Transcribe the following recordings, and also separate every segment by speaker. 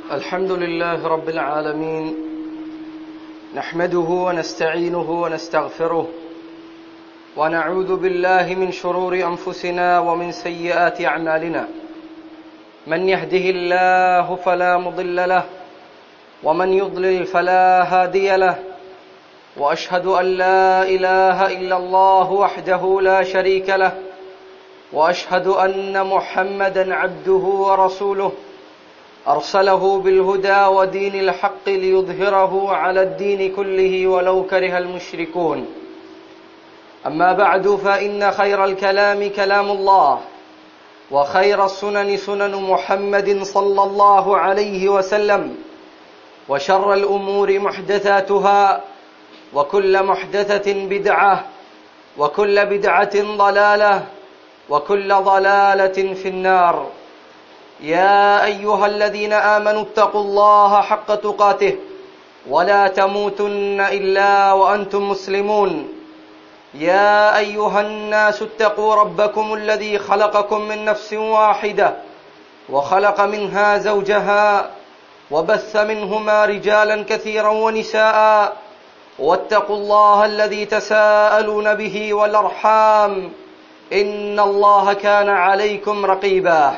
Speaker 1: الحمد لله رب العالمين نحمده ونستعينه ونستغفره ونعوذ بالله من شرور أنفسنا ومن سيئات أعمالنا من يهده الله فلا مضل له ومن يضلل فلا هادي له وأشهد أن لا إله إلا الله وحده لا شريك له وأشهد أن محمدا عبده ورسوله أرسله بالهدى ودين الحق ليظهره على الدين كله ولو كره المشركون أما بعد فإن خير الكلام كلام الله وخير السنن سنن محمد صلى الله عليه وسلم وشر الأمور محدثاتها وكل محدثة بدعة وكل بدعة ضلالة وكل ضلالة في النار يا أيها الذين آمنوا اتقوا الله حق تقاته ولا تموتن إلا وأنتم مسلمون يا أيها الناس اتقوا ربكم الذي خلقكم من نفس واحدة وخلق منها زوجها وبث منهما رجالا كثيرا ونساء واتقوا الله الذي تساءلون به والأرحام إن الله كان عليكم رقيبا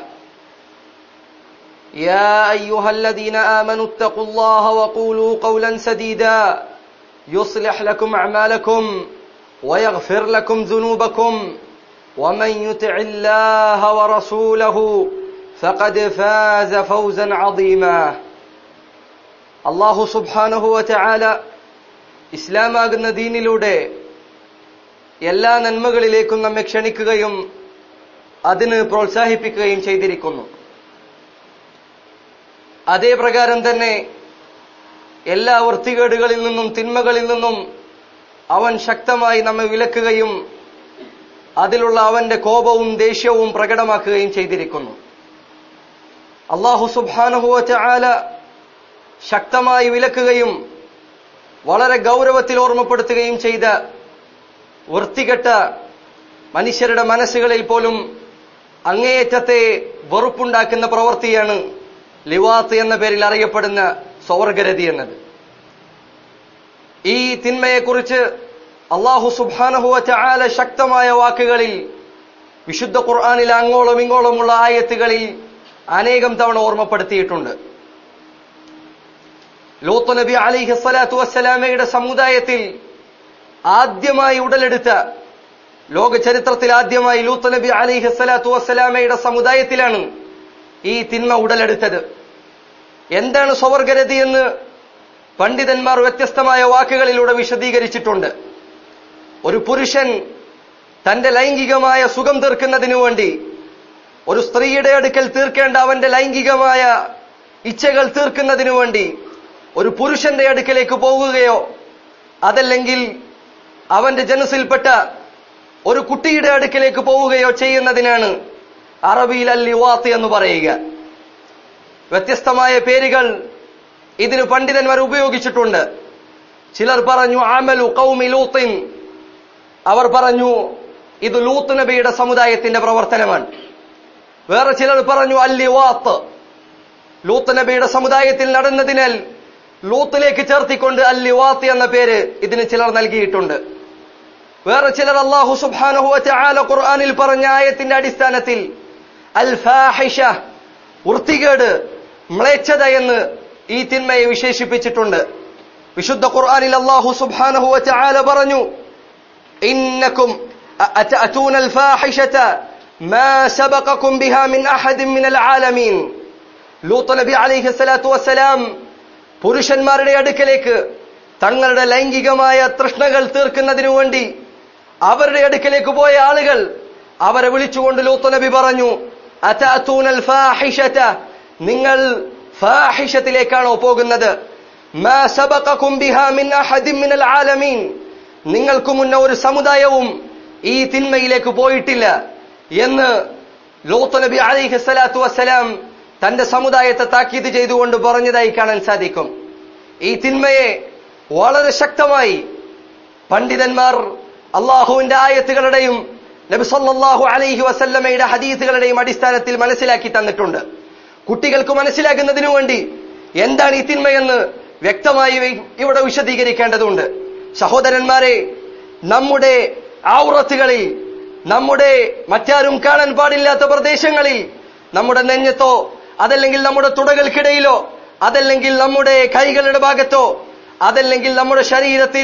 Speaker 1: يا أيها الذين آمنوا اتقوا الله وقولوا قولا سديدا يصلح لكم أعمالكم ويغفر لكم ذنوبكم ومن يطع الله ورسوله فقد فاز فوزا عظيما الله سبحانه وتعالى ഇസ്ലാമാകുന്ന ദീനിലൂടെ എല്ലാ നന്മകളിലേക്കും നമ്മെ ക്ഷണിക്കുകയും അതിന് പ്രോത്സാഹിപ്പിക്കുകയും ചെയ്തിരിക്കുന്നു. അതേ പ്രകാരം തന്നെ എല്ലാ വൃത്തികേടുകളിൽ നിന്നും തിന്മകളിൽ നിന്നും അവൻ ശക്തമായി നമ്മെ വിലക്കുകയും അതിലുള്ള അവന്റെ കോപവും ദേഷ്യവും പ്രകടമാക്കുകയും ചെയ്തിരിക്കുന്നു. അല്ലാഹു സുബ്ഹാനഹു വ തആല ശക്തമായി വിലക്കുകയും വളരെ ഗൗരവത്തിൽ ഓർമ്മപ്പെടുത്തുകയും ചെയ്ത വൃത്തികെട്ട മനുഷ്യരുടെ മനസ്സുകളിൽ പോലും അങ്ങേയറ്റത്തെ വെറുപ്പുണ്ടാക്കുന്ന പ്രവൃത്തിയാണ് ലിവാത്ത് എന്ന പേരിൽ അറിയപ്പെടുന്ന സ്വവർഗരതി എന്നത്. ഈ തിന്മയെക്കുറിച്ച് അല്ലാഹു സുബ്ഹാനഹു വ തആല ശക്തമായ വാക്കുകളിൽ വിശുദ്ധ ഖുർആനിൽ അങ്ങോളം ഇങ്ങോളമുള്ള ആയത്തുകളിൽ അനേകം തവണ ഓർമ്മപ്പെടുത്തിയിട്ടുണ്ട്. ലൂത്ത് നബി അലൈഹി സ്വലാത്തു വസ്സലാമയുടെ സമുദായത്തിൽ ആദ്യമായി ഉടലെടുത്ത, ലോക ചരിത്രത്തിൽ ആദ്യമായി ലൂത്ത് നബി അലൈഹി സ്വലാത്തു വസ്സലാമയുടെ സമുദായത്തിലാണ് ഈ തിന്മ ഉടലെടുത്തത്. എന്താണ് സ്വവർഗരതി എന്ന് പണ്ഡിതന്മാർ വ്യത്യസ്തമായ വാക്കുകളിലൂടെ വിശദീകരിച്ചിട്ടുണ്ട്. ഒരു പുരുഷൻ തന്റെ ലൈംഗികമായ സുഖം തീർക്കുന്നതിനു വേണ്ടി ഒരു സ്ത്രീയുടെ അടുക്കൽ തീർക്കേണ്ട അവന്റെ ലൈംഗികമായ ഇച്ഛകൾ തീർക്കുന്നതിനു വേണ്ടി ഒരു പുരുഷന്റെ അടുക്കലേക്ക് പോകുകയോ അതല്ലെങ്കിൽ അവന്റെ ജനസിൽപ്പെട്ട ഒരു കുട്ടിയുടെ അടുക്കലേക്ക് പോവുകയോ ചെയ്യുന്നതിനാണ് അറബിയിൽ അൽ-ലിവാത്ത് എന്ന് പറയുക. വ്യത്യസ്തമായ പേരുകൾ ഇതിന് പണ്ഡിതന്മാർ ഉപയോഗിച്ചിട്ടുണ്ട്. ചിലർ പറഞ്ഞു അമലു ഖൗമി ലൂത്തിൻ, അവർ പറഞ്ഞു ഇത് ലൂത്ത് നബിയുടെ സമുദായത്തിന്റെ പ്രവർത്തനമാണ്. വേറെ ചിലർ പറഞ്ഞു അൽ-ലിവാത്ത്, ലൂത്ത് നബിയുടെ സമുദായത്തിൽ നടന്നതിനാൽ ലൂത്തിലേക്ക് ചേർത്തിക്കൊണ്ട് അൽ-ലിവാത്ത് എന്ന പേര് ഇതിന് ചിലർ നൽകിയിട്ടുണ്ട്. വേറെ ചിലർ അല്ലാഹു സുബ്ഹാനഹു വ തആല ഖുർആനിൽ പറഞ്ഞ ആയത്തിന്റെ അടിസ്ഥാനത്തിൽ അൽ-ഫാഹിഷ, വൃത്തികേട്, മ്ലേച്ഛത എന്ന് ഈ തിന്മയെ വിശേഷിപ്പിച്ചിട്ടുണ്ട്. വിശുദ്ധ ഖുർആനിൽ അല്ലാഹു സുബ്ഹാനഹു വ തആല പറഞ്ഞു, ഇന്നകും അതഅതൂനൽ ഫാഹിഷത മാ സബഖകും ബിഹാ മിൻ അഹദിൻ മിനൽ ആലമീൻ. ലൂത്ത് നബി അലൈഹി സ്വലാത്തു വസ്സലാം പുരുഷന്മാരുടെ അടുക്കലേക്ക് തങ്ങളുടെ ലൈംഗികമായ തൃഷ്ണകൾ തീർക്കുന്നതിനു വേണ്ടി അവരുടെ അടുക്കലേക്ക് പോയ ആളുകൾ അവരെ വിളിച്ചുകൊണ്ട് ലൂത്ത് നബി പറഞ്ഞു, അതഅതൂനൽ ഫാഹിഷത, നിങ്ങൾ ഫാഹിഷത്തിലേക്കാണോ പോകുന്നത്? മാ സബഖകും ബിഹാ മിൻ അഹദിൻ മിനൽ ആലമീൻ, നിങ്ങൾക്ക് മുന്നേ ഒരു സമുദായവും ഈ തിന്മയിലേക്ക് പോയിട്ടില്ല എന്ന് ലൂത്ത് നബി അലൈഹി സ്വലാത്തു വസ്സലാം തന്റെ സമുദായത്തെ താക്കീത് ചെയ്തുകൊണ്ട് പറഞ്ഞതായി കാണാൻ സാധിക്കും. ഈ തിന്മയെ വളരെ ശക്തമായി പണ്ഡിതന്മാർ അള്ളാഹുവിന്റെ ആയത്തുകളുടെയും നബി സല്ലല്ലാഹു അലൈഹി വസല്ലമയുടെ ഹദീസുകളുടെയും അടിസ്ഥാനത്തിൽ മനസ്സിലാക്കി തന്നിട്ടുണ്ട്. കുട്ടികൾക്ക് മനസ്സിലാക്കുന്നതിനു വേണ്ടി എന്താണ് ഈ തിന്മയെന്ന് വ്യക്തമായി ഇവിടെ വിശദീകരിക്കേണ്ടതുണ്ട്. സഹോദരന്മാരെ, നമ്മുടെ ഔറത്തുകളിൽ, നമ്മുടെ മറ്റാരും കാണാൻ പാടില്ലാത്ത പ്രദേശങ്ങളിൽ, നമ്മുടെ നെഞ്ഞത്തോ അതല്ലെങ്കിൽ നമ്മുടെ തുടകൾക്കിടയിലോ അതല്ലെങ്കിൽ നമ്മുടെ കൈകളുടെ ഭാഗത്തോ അതല്ലെങ്കിൽ നമ്മുടെ ശരീരത്തിൽ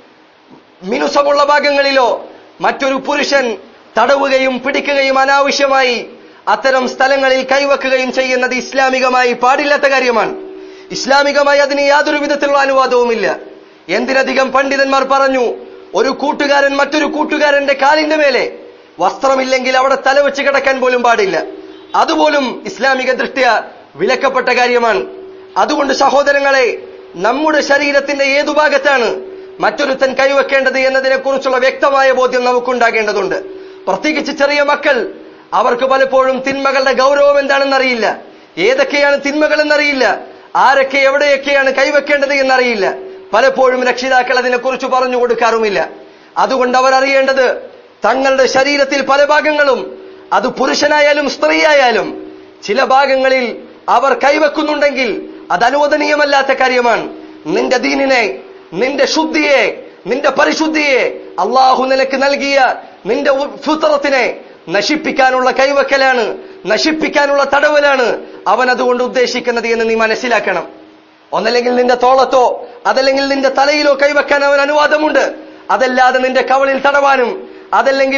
Speaker 1: മിനുസമുള്ള ഭാഗങ്ങളിലോ മറ്റൊരു പുരുഷൻ തടവുകയും പിടിക്കുകയും അനാവശ്യമായി അത്തരം സ്ഥലങ്ങളിൽ കൈവക്കുകയും ചെയ്യുന്നത് ഇസ്ലാമികമായി പാടില്ലാത്ത കാര്യമാണ്. ഇസ്ലാമികമായി അതിന് യാതൊരു വിധത്തിലുള്ള അനുവാദവുമില്ല. എന്തിനധികം പണ്ഡിതന്മാർ പറഞ്ഞു, ഒരു കൂട്ടുകാരൻ മറ്റൊരു കൂട്ടുകാരന്റെ കാലിന്റെ മേലെ വസ്ത്രമില്ലെങ്കിൽ അവിടെ തലവെച്ച് കിടക്കാൻ പോലും പാടില്ല. അതുപോലും ഇസ്ലാമിക ദൃഷ്ട്യാ വിലക്കപ്പെട്ട കാര്യമാണ്. അതുകൊണ്ട് സഹോദരങ്ങളെ, നമ്മുടെ ശരീരത്തിന്റെ ഏതു ഭാഗത്താണ് മറ്റൊരുത്തൻ കൈവെക്കേണ്ടത് എന്നതിനെ കുറിച്ചുള്ള വ്യക്തമായ ബോധ്യം നമുക്കുണ്ടാകേണ്ടതുണ്ട്. പ്രത്യേകിച്ച് ചെറിയ മക്കൾ, അവർക്ക് പലപ്പോഴും തിന്മകളുടെ ഗൗരവം എന്താണെന്നറിയില്ല, ഏതൊക്കെയാണ് തിന്മകൾ എന്നറിയില്ല, ആരൊക്കെ എവിടെയൊക്കെയാണ് കൈവെക്കേണ്ടത് എന്നറിയില്ല. പലപ്പോഴും രക്ഷിതാക്കൾ അതിനെക്കുറിച്ച് പറഞ്ഞു കൊടുക്കാറുമില്ല. അതുകൊണ്ട് അവർ അറിയേണ്ടത്, തങ്ങളുടെ ശരീരത്തിൽ പല ഭാഗങ്ങളും, അത് പുരുഷനായാലും സ്ത്രീയായാലും, ചില ഭാഗങ്ങളിൽ അവർ കൈവെക്കുന്നുണ്ടെങ്കിൽ അത് അനുവദനീയമല്ലാത്ത കാര്യമാണ്. നിന്റെ ദീനിനെ, നിന്റെ ശുദ്ധിയെ, നിന്റെ പരിശുദ്ധിയെ, അള്ളാഹു നിനക്ക് നൽകിയ നിന്റെ ഫിത്രത്തിനെ നശിപ്പിക്കാനുള്ള കൈവെക്കലാണ്, നശിപ്പിക്കാനുള്ള തടവലാണ് അവൻ അതുകൊണ്ട് ഉദ്ദേശിക്കുന്നത് എന്ന് നീ മനസ്സിലാക്കണം. ഒന്നല്ലെങ്കിൽ നിന്റെ തോളത്തോ അതല്ലെങ്കിൽ നിന്റെ തലയിലോ കൈവെക്കാൻ അവൻ അനുവാദമുണ്ട്. അതല്ലാതെ നിന്റെ കവളിൽ തടവാനും അതല്ലെങ്കിൽ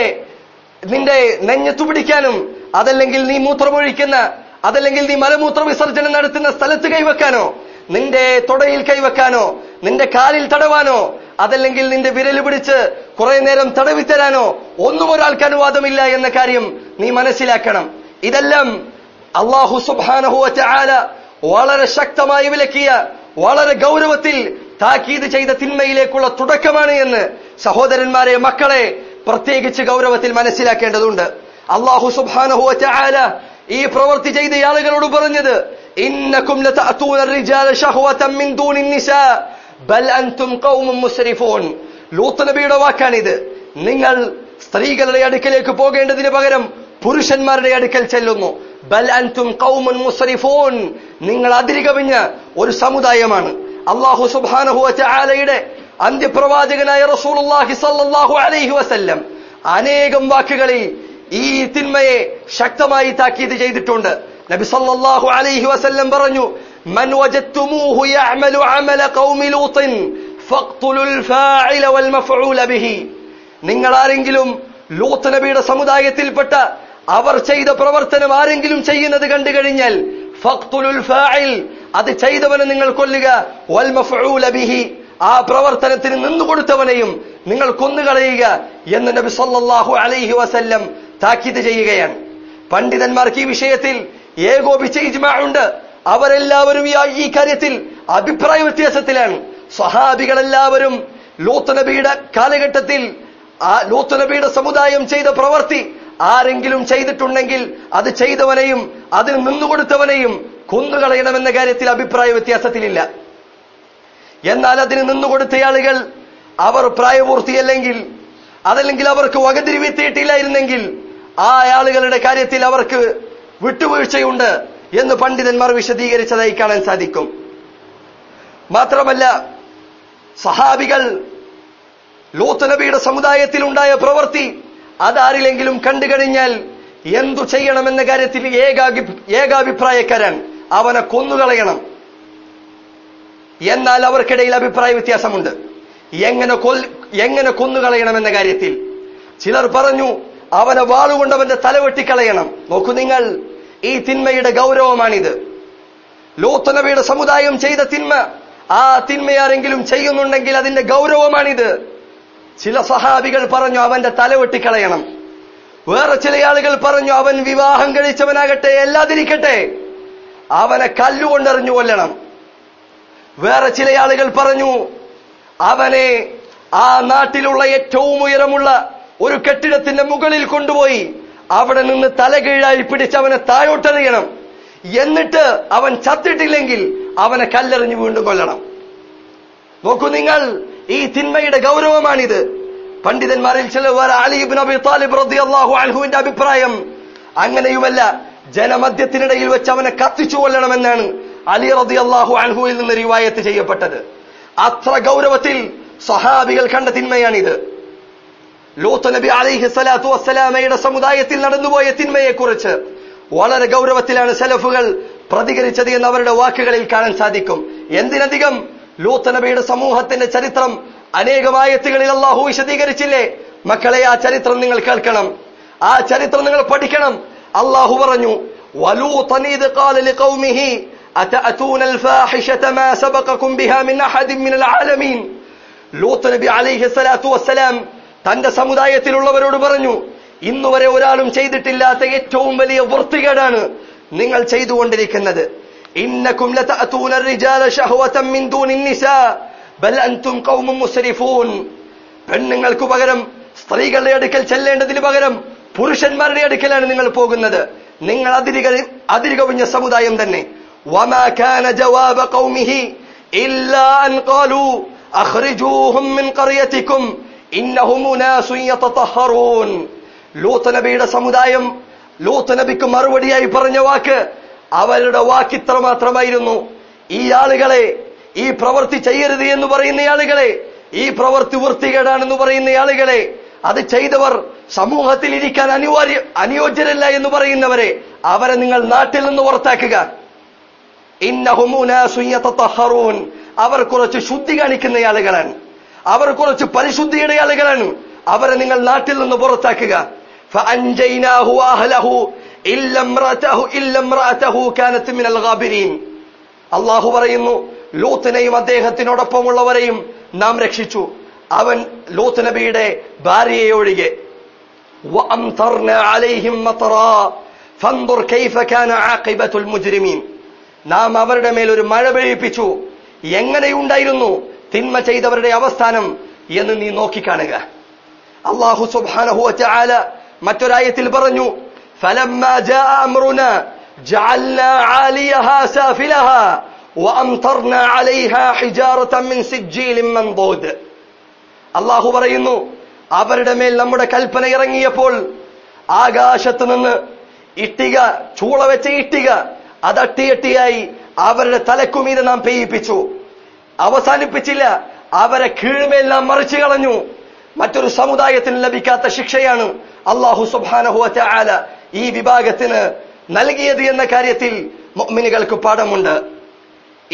Speaker 1: നിന്റെ നെഞ്ഞത്തു പിടിക്കാനും അതല്ലെങ്കിൽ നീ മൂത്രമൊഴിക്കുന്ന അതല്ലെങ്കിൽ നീ മലമൂത്ര വിസർജനം നടത്തുന്ന സ്ഥലത്ത് കൈവെക്കാനോ, നിന്റെ തൊടയിൽ കൈവെക്കാനോ, നിന്റെ കാലിൽ തടവാനോ അതല്ലെങ്കിൽ നിന്റെ വിരൽ പിടിച്ച് കുറെ നേരം തടവിത്തരാനോ ഒന്നും ഒരാൾക്ക് അനുവാദമില്ല എന്ന കാര്യം നീ മനസ്സിലാക്കണം. ഇതെല്ലാം അല്ലാഹു സുബ്ഹാനഹു വ തആല വളരെ ശക്തമായി വിലക്കിയ, വളരെ ഗൗരവത്തിൽ താക്കീത് ചെയ്ത തിന്മയിലേക്കുള്ള തുടക്കമാണ് എന്ന് സഹോദരന്മാരെ, മക്കളെ പ്രത്യേകിച്ച് ഗൗരവത്തിൽ മനസ്സിലാക്കേണ്ടതുണ്ട്. അല്ലാഹു സുബ്ഹാനഹു വ തആല ഈ പ്രവൃത്തി ചെയ്ത ആളുകളോട് പറഞ്ഞത്, ഇന്നകും ലതഅതൂന الرجال شهوة من دون النساء ബൽ അൻതും ഖൗമുൻ മുസ്രിഫൂൻ. ലൂത്ത് നബിയുടെ വാക്കാണിത്. നിങ്ങൾ സ്ത്രീകളുടെ അടുക്കലേക്ക് പോകേണ്ടതിന് പകരം പുരുഷന്മാരുടെ അടുക്കൽ ചെല്ലുന്നു. ബൽ അൻതും ഖൗമുൻ മുസ്രിഫൂൻ, നിങ്ങൾ അതിരുകവിഞ്ഞ ഒരു സമുദായമാണ്. അല്ലാഹു സുബ്ഹാനഹു വ തആലയുടെ അന്ത്യപ്രവാചകനായ റസൂലുള്ളാഹി സ്വല്ലല്ലാഹു അലൈഹി വസല്ലം അനേകം വാക്കുകളിൽ ഈ തിന്മയെ ശക്തമായി താക്കീത് ചെയ്തിട്ടുണ്ട്. നബി സല്ലല്ലാഹു അലൈഹി വസല്ലം പറഞ്ഞു, മൻ വജദ്തുമൂഹു യഅമലു അമല ഖൗമി ലൂത്തിൻ ഫഖ്തുലുൽ ഫാഇല വൽ മഫ്ഊല ബിഹി. നിങ്ങൾ ആരെങ്കിലും ലൂത്ത് നബിയുടെ സമുദായത്തിൽപ്പെട്ട അവർ ചെയ്ത പ്രവർത്തനം ആരെങ്കിലും ചെയ്യുന്നത് കണ്ടു കഴിഞ്ഞാൽ ഫഖ്തുലുൽ ഫാഇൽ, അത് ചെയ്തവനെ നിങ്ങൾ കൊല്ലുക, വൽ മഫ്ഊല ബിഹി, ആ പ്രവർത്തനത്തിന് നിന്നുകൊടുത്തവനെയും നിങ്ങൾ കൊന്നുകളയുക എന്ന് നബി സല്ലല്ലാഹു അലൈഹി വസല്ലം താക്കീത് ചെയ്യുകയാണ്. പണ്ഡിതന്മാർക്ക് ഈ വിഷയത്തിൽ ഏകോപിച്ച ഇജ്മാ ഉണ്ട്. അവരെല്ലാവരും ഈ കാര്യത്തിൽ അഭിപ്രായ വ്യത്യാസത്തിലാണ്. സ്വഹാബികളെല്ലാവരും ലൂത്ത് നബിയുടെ കാലഘട്ടത്തിൽ ലൂത്ത് നബിയുടെ സമുദായം ചെയ്ത പ്രവൃത്തി ആരെങ്കിലും ചെയ്തിട്ടുണ്ടെങ്കിൽ അത് ചെയ്തവനെയും അതിന് നിന്നുകൊടുത്തവനെയും കൊന്നുകളയണമെന്ന കാര്യത്തിൽ അഭിപ്രായ വ്യത്യാസത്തിലില്ല. എന്നാൽ അതിന് നിന്നുകൊടുത്ത ആളുകൾ അവർ പ്രായപൂർത്തിയല്ലെങ്കിൽ അതല്ലെങ്കിൽ അവർക്ക് വകതിരിവെത്തിയിട്ടില്ലായിരുന്നെങ്കിൽ ആ ആളുകളുടെ കാര്യത്തിൽ അവർക്ക് വിട്ടുവീഴ്ചയുണ്ട് എന്ന് പണ്ഡിതന്മാർ വിശദീകരിച്ചതായി കാണാൻ സാധിക്കും. മാത്രമല്ല, സഹാബികൾ ലൂത്ത് നബിയുടെ സമുദായത്തിൽ ഉണ്ടായ പ്രവൃത്തി അതാരിലെങ്കിലും കണ്ടു കഴിഞ്ഞാൽ എന്തു ചെയ്യണമെന്ന കാര്യത്തിൽ ഏകാഭിപ്രായക്കാരൻ, അവനെ കൊന്നുകളയണം. എന്നാൽ അവർക്കിടയിൽ അഭിപ്രായ വ്യത്യാസമുണ്ട് എങ്ങനെ കൊന്നുകളയണമെന്ന കാര്യത്തിൽ. ചിലർ പറഞ്ഞു അവനെ വാളുകൊണ്ട് അവന്റെ തല വെട്ടിക്കളയണം. നോക്കൂ നിങ്ങൾ, ഈ തിന്മയുടെ ഗൗരവമാണിത്. ലൂത്ത് നബിയുടെ സമുദായം ചെയ്ത തിന്മ, ആ തിന്മയാരെങ്കിലും ചെയ്യുന്നുണ്ടെങ്കിൽ അതിന്റെ ഗൗരവമാണിത്. ചില സഹാബികൾ പറഞ്ഞു അവന്റെ തല വെട്ടിക്കളയണം. വേറെ ചില ആളുകൾ പറഞ്ഞു അവൻ വിവാഹം കഴിച്ചവനാകട്ടെ അല്ലാതിരിക്കട്ടെ അവനെ കല്ലുകൊണ്ടെറിഞ്ഞു കൊല്ലണം. വേറെ ചില ആളുകൾ പറഞ്ഞു അവനെ ആ നാട്ടിലുള്ള ഏറ്റവും ഉയരമുള്ള ഒരു കെട്ടിടത്തിന്റെ മുകളിൽ കൊണ്ടുപോയി അവിടെ നിന്ന് തലകീഴായി പിടിച്ച് അവനെ താഴോട്ടെറിയണം. എന്നിട്ട് അവൻ ചത്തിട്ടില്ലെങ്കിൽ അവനെ കല്ലെറിഞ്ഞ് വീണ്ടും കൊല്ലണം. നോക്കൂ നിങ്ങൾ, ഈ തിന്മയുടെ ഗൗരവമാണിത്. പണ്ഡിതന്മാരിൽ ചിലവർ അലി ഇബ്നു അബി താലിബ് റളിയല്ലാഹു അൻഹുവിന്റെ അഭിപ്രായം അങ്ങനെയുമല്ല, ജനമധ്യത്തിനിടയിൽ വെച്ച് അവനെ കത്തിച്ചു കൊല്ലണമെന്നാണ്. അലി റളിയല്ലാഹു അൻഹുവിൽ നിന്ന് റിവായത്ത് ചെയ്യപ്പെട്ടത്. അത്ര ഗൗരവത്തിൽ സഹാബികൾ കണ്ട തിന്മയാണിത്. ലൂത്ത് നബി അലൈഹി സ്വലാത്തു വസ്സലാമയുടെ സമുദായത്തിൽ നടന്നുപോയ തിന്മയെക്കുറിച്ച് വളരെ ഗൗരവത്തിലാണ് സലഫുകൾ പ്രതികരിച്ചത് എന്ന് അവരുടെ വാക്കുകളിൽ കാണാൻ സാധിക്കും. എന്തിനധികം ലൂത്ത് നബിയുടെ സമൂഹത്തിന്റെ ചരിത്രം അനേകം ആയത്തുകളിൽ അല്ലാഹു വിശദീകരിച്ചില്ലേ? മക്കളെ, ആ ചരിത്രം നിങ്ങൾ കേൾക്കണം, ആ ചരിത്രം നിങ്ങൾ പഠിക്കണം. അല്ലാഹു പറഞ്ഞു, വലൂതൻ ഇദ് ഖാല ലിഖൗമിഹി അതഅതൂനൽ ഫാഹിഷത മാ സബഖകും ബിഹാ മിൻ അഹദിൻ മിനൽ ആലമീൻ. ലൂത്ത് നബി അലൈഹി സ്വലാത്തു വസ്സലാം തന്റെ സമുദായത്തിലുള്ളവരോട് പറഞ്ഞു, ഇന്നുവരെ ഒരാളും ചെയ്തിട്ടില്ലാത്ത ഏറ്റവും വലിയ വൃത്തികേടാണ് നിങ്ങൾ ചെയ്തുകൊണ്ടിരിക്കുന്നത്. ഇന്നകും ലതഅതൂന الرجال شهوة من دون النساء بل أنتم قوم مسرفون. പെണ്ണുങ്ങൾക്ക് പകരം സ്ത്രീകളുടെ അടുക്കൽ ചെല്ലേണ്ടതിന് പകരം പുരുഷന്മാരുടെ അടുക്കലാണ് നിങ്ങൾ പോകുന്നത്. നിങ്ങൾ അതിരുകവിഞ്ഞ സമുദായം തന്നെ. وما كان جواب قومه إلا أن قالوا أخرجوهم من قريتكم إنهم أناس يتطهرون. ലൂത്ത് നബിയുടെ സമുദായം ലൂത്ത് നബിക്ക് മറുപടിയായി പറഞ്ഞ വാക്ക്, അവരുടെ വാക്ക് ഇത്ര മാത്രമായിരുന്നു, ഈ ആളുകളെ, ഈ പ്രവൃത്തി ചെയ്യരുത് എന്ന് പറയുന്ന ആളുകളെ, ഈ പ്രവൃത്തി വൃത്തികേടാണെന്ന് പറയുന്ന ആളുകളെ, അത് ചെയ്തവർ സമൂഹത്തിൽ ഇരിക്കാൻ അനുയോജ്യരല്ല എന്ന് പറയുന്നവരെ, അവരെ നിങ്ങൾ നാട്ടിൽ നിന്ന് പുറത്താക്കുക. ഇന്നഹും ഉനാസുൻ യതതഹറൂൻ. അവർ കുറച്ച് ശുദ്ധി കാണിക്കുന്ന ആളുകളാണ്, അവർ കുറച്ച് പരിശുദ്ധിയുടെ ആളുകളാണ്, അവരെ നിങ്ങൾ നാട്ടിൽ നിന്ന് പുറത്താക്കുക. ഫഅൻജൈനാഹു വഅഹ്ലഹു ഇല്ല ഇംറഅതഹു കാനത് മിനൽ ഗാബിരീൻ. അല്ലാഹു പറയുന്നു, ലൂത്തിനെയും അദ്ദേഹത്തിനോടൊപ്പമുള്ളവരെയും നാം രക്ഷിച്ചു, അവൻ ലൂത്ത് നബിയുടെ ഭാര്യയെ ഒഴികെ. വഅംതർനാ അലൈഹിം മതറാ ഫൻദുർ കൈഫ കാന ആഖിബത്തുൽ മുജ്രിമീൻ. നാം അവരുടെ മേൽ ഒരു മഴ പെയ്യിപ്പിച്ചു, എങ്ങനെയുണ്ടായിരുന്നു തിന്മ ചെയ്തവരുടെ അവസ്ഥാനം എന്ന് നീ നോക്കിക്കാണുക. അല്ലാഹു സുബ്ഹാനഹു വതആല മറ്റൊരായത്തിൽ പറഞ്ഞു, ഫലമ്മാ ജാഅ അംറുനാ ജഅൽനാ ആലിയഹാ സാഫിലഹാ വഅംതർനാ അലൈഹാ ഹിജാറതൻ മിൻ സിജ്ജീലിൻ മൻദൂദ്. അല്ലാഹു പറയുന്നു, അവരുടെ മേൽ നമ്മുടെ കൽപ്പന ഇറങ്ങിയപ്പോൾ ആകാശത്ത് നിന്ന് ഇഷ്ടിക, ചൂള വെച്ച ഇഷ്ടിക അതട്ടിയട്ടിയായി അവരുടെ തലക്കുമീതെ നാം പെയ്യിപ്പിച്ചു. അവസാനിപ്പിച്ചില്ല, അവരെ കീഴ്മേൽ നാം മറിച്ചു കളഞ്ഞു. മറ്റൊരു സമുദായത്തിന് ലഭിക്കാത്ത ശിക്ഷയാണ് അല്ലാഹു സുബ്ഹാനഹു വതആല ഈ വിഭാഗത്തിന് നൽകിയത് എന്ന കാര്യത്തിൽ മുഅ്മിനുകൾക്ക് പാഠമുണ്ട്. ഈ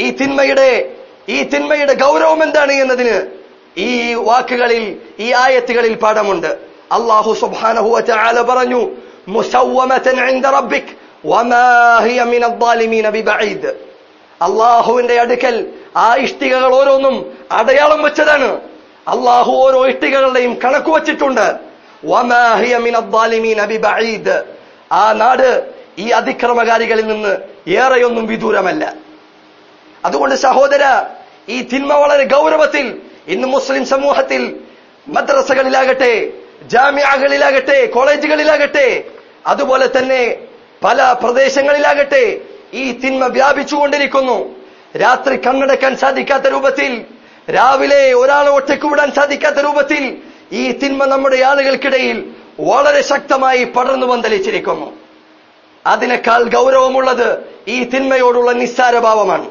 Speaker 1: തിന്മയുടെ ഗൗരവം എന്താണ് എന്നതിന് ഈ വാക്കുകളിൽ, ഈ ആയത്തുകളിൽ പാഠമുണ്ട്. അല്ലാഹു സുബ്ഹാനഹു വതആല പറഞ്ഞു, മുസവ്വമതൻ ഇൻദ റബ്ബിക് വമാ ഹിയ മിനൽ ളാലിമീന ബിബഈദ്. അല്ലാഹുവിന്റെ അടുക്കൽ ആ ഇഷ്ടികകൾ ഓരോന്നും അടയാളം വെച്ചതാണ്. അല്ലാഹു ഓരോ ഇഷ്ടികകളുടെയും കണക്ക് വച്ചിട്ടുണ്ട്. വമാ ഹിയ മിനൽ ളാലിമീന ബിബഈദ്. ആ നാട് ഈ അതിക്രമകാരികളിൽ നിന്ന് ഏറെയൊന്നും വിദൂരമല്ല. അതുകൊണ്ട് സഹോദര, ഈ തിന്മ വളരെ ഗൗരവത്തിൽ ഇന്ന് മുസ്ലിം സമൂഹത്തിൽ മദ്രസകളിലാകട്ടെ, ജാമിഅകളിലാകട്ടെ, കോളേജുകളിലാകട്ടെ, അതുപോലെ തന്നെ പല പ്രദേശങ്ങളിലാകട്ടെ ഈ തിന്മ വ്യാപിച്ചുകൊണ്ടിരിക്കുന്നു. രാത്രി കണ്ണടക്കാൻ സാധിക്കാത്ത രൂപത്തിൽ, രാവിലെ ഒരാളെ ഒറ്റയ്ക്ക് വിടാൻ സാധിക്കാത്ത രൂപത്തിൽ ഈ തിന്മ നമ്മുടെ ആളുകൾക്കിടയിൽ വളരെ ശക്തമായി പടർന്നു പന്തലിച്ചിരിക്കുന്നു. അതിനേക്കാൾ ഗൗരവമുള്ളത് ഈ തിന്മയോടുള്ള നിസ്സാരഭാവമാണ്.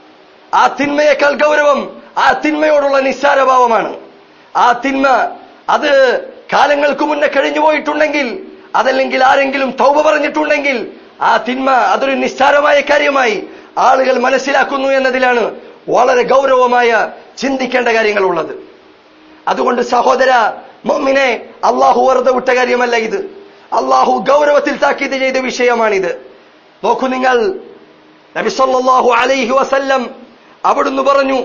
Speaker 1: ആ തിന്മയേക്കാൾ ഗൗരവം ആ തിന്മയോടുള്ള നിസ്സാരഭാവമാണ്. ആ തിന്മ അത് കാലങ്ങൾക്ക് മുന്നേ കഴിഞ്ഞു പോയിട്ടുണ്ടെങ്കിൽ, അതല്ലെങ്കിൽ ആരെങ്കിലും തൗബ പറഞ്ഞിട്ടുണ്ടെങ്കിൽ, ആ തിന്മ അതൊരു നിസ്സാരമായ കാര്യമായി ആളുകൾ മനസ്സിലാക്കുന്നു എന്നതിലാണ് വളരെ ഗൗരവമായ ചിന്തിക്കേണ്ട കാര്യങ്ങളുള്ളത്. അതുകൊണ്ട് സഹോദര മുഅ്മിനെ, അല്ലാഹു വെറുതെ വിട്ട കാര്യമല്ല ഇത്. അല്ലാഹു ഗൗരവത്തിൽ താക്കീത് ചെയ്ത വിഷയമാണിത്. നോക്കൂ നിങ്ങൾ, നബി സല്ലല്ലാഹു അലൈഹി വസല്ലം അവിടുന്ന് പറഞ്ഞു,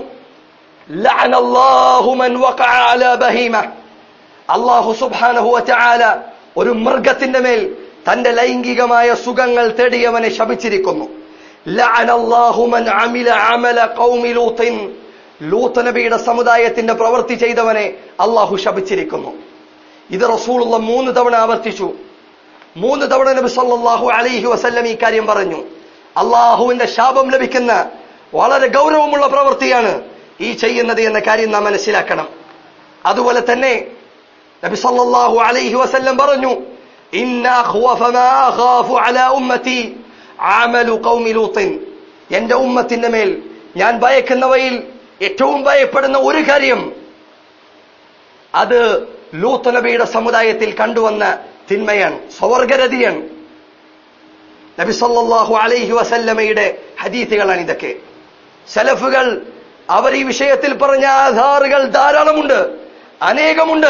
Speaker 1: ലഅനല്ലാഹു മൻ വഖഅ അലാ ബഹീമ. അല്ലാഹു സുബ്ഹാനഹു വതആല ഒരു മൃഗത്തിന്റെ മേൽ തന്റെ ലൈംഗികമായ സുഖങ്ങൾ തേടിയവനെ ശപിച്ചിരിക്കുന്നു. ലഅനല്ലാഹു മൻ അമില അമല ഖൗമി ലൂത്തിൻ. ലൂത്ത് നബിയുടെ സമുദായത്തിന്റെ പ്രവൃത്തി ചെയ്തവനെ അല്ലാഹു ശപിച്ചിരിക്കുന്നു. ഇത് റസൂലുള്ളാഹി 3 തവണ ആവർത്തിച്ചു. 3 തവണ നബി സല്ലല്ലാഹു അലൈഹി വസല്ലം ഈ കാര്യം പറഞ്ഞു. അല്ലാഹുവിന്റെ ശാപം ലഭിക്കുന്ന വളരെ ഗൗരവമുള്ള പ്രവൃത്തിയാണ് ഈ ചെയ്യുന്നത് എന്ന കാര്യം നാം മനസ്സിലാക്കണം. അതുപോലെ തന്നെ നബി സല്ലല്ലാഹു അലൈഹി വസല്ലം പറഞ്ഞു, ഇന്ന ഖവഫ മാ ഖാഫു അലാ ഉമ്മതി അമലു ഖൗമി ലൂത്തിൻ. എന്റെ ഉമ്മത്തിന്റെ മേൽ ഞാൻ ഭയക്കുന്നവയിൽ ഏറ്റവും ഭയപ്പെടുന്ന ഒരു കാര്യം അത് ലൂത്ത് നബിയുടെ സമുദായത്തിൽ കണ്ടുവന്ന തിന്മയാണ്, സ്വർഗരതിയാണ്. നബി സല്ലല്ലാഹു അലൈഹി വസല്ലമയുടെ ഹദീസുകളാണ് ഇതൊക്കെ. സലഫുകൾ അവർ ഈ വിഷയത്തിൽ പറഞ്ഞ ആധാറുകൾ ധാരാളമുണ്ട്, അനേകമുണ്ട്.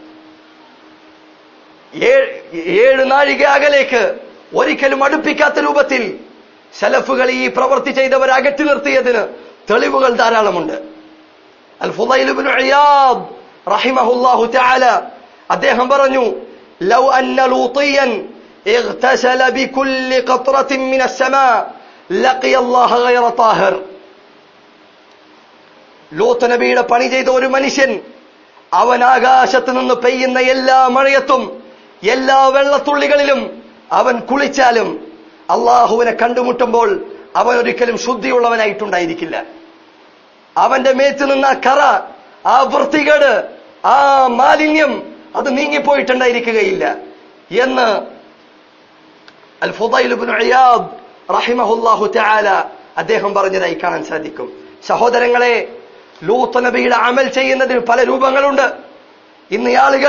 Speaker 1: 7 നാഴിക അകലേക്ക് ഒരിക്കലും അടുപ്പിക്കാത്ത രൂപത്തിൽ സലഫുകൾ ഈ പ്രവൃത്തി ചെയ്തവരെ അകറ്റി നിർത്തിയതിന് തെളിവുകൾ ധാരാളമുണ്ട്. അൽ ഫുളൈൽ ഇബ്നു ഇയാദ് റഹിമഹുല്ലാഹു തആല അദ്ദേഹം പറഞ്ഞു, ലൗ അന്ന ലൂത്തിയൻ ഇഗ്തസല ബികുല്ലി ഖത്റത്തിൻ മിനസ് സമാ ലഖിയ അല്ലാഹ ഗൈറ താഹിർ. ലൂത്ത് നബിയുടെ പണി ചെയ്ത ഒരു മനുഷ്യൻ അവൻ ആകാശത്ത് നിന്ന് പെയ്യുന്ന എല്ലാ മഴയത്തും എല്ലാ വെള്ളത്തുള്ളികളിലും അവൻ കുളിച്ചാലും അള്ളാഹുവിനെ കണ്ടുമുട്ടുമ്പോൾ അവൻ ഒരിക്കലും ശുദ്ധിയുള്ളവനായിട്ടുണ്ടായിരിക്കില്ല. അവന്റെ മേത്ത് നിന്ന് ആ കറ, ആ വൃത്തികേട്, ആ മാലിന്യം അത് നീങ്ങിപ്പോയിട്ടുണ്ടായിരിക്കുകയില്ല എന്ന് അൽ ഫുളൈൽ ഇബ്നു ഇയാദ് റഹിമഹുല്ലാഹു തആല അദ്ദേഹം പറഞ്ഞതായി കാണാൻ സാധിക്കും. സഹോദരങ്ങളെ, ലൂത്ത് നബിയുടെ അമൽ ചെയ്യുന്നതിന് പല രൂപങ്ങളുണ്ട്. ഇന്ന് ആളുകൾ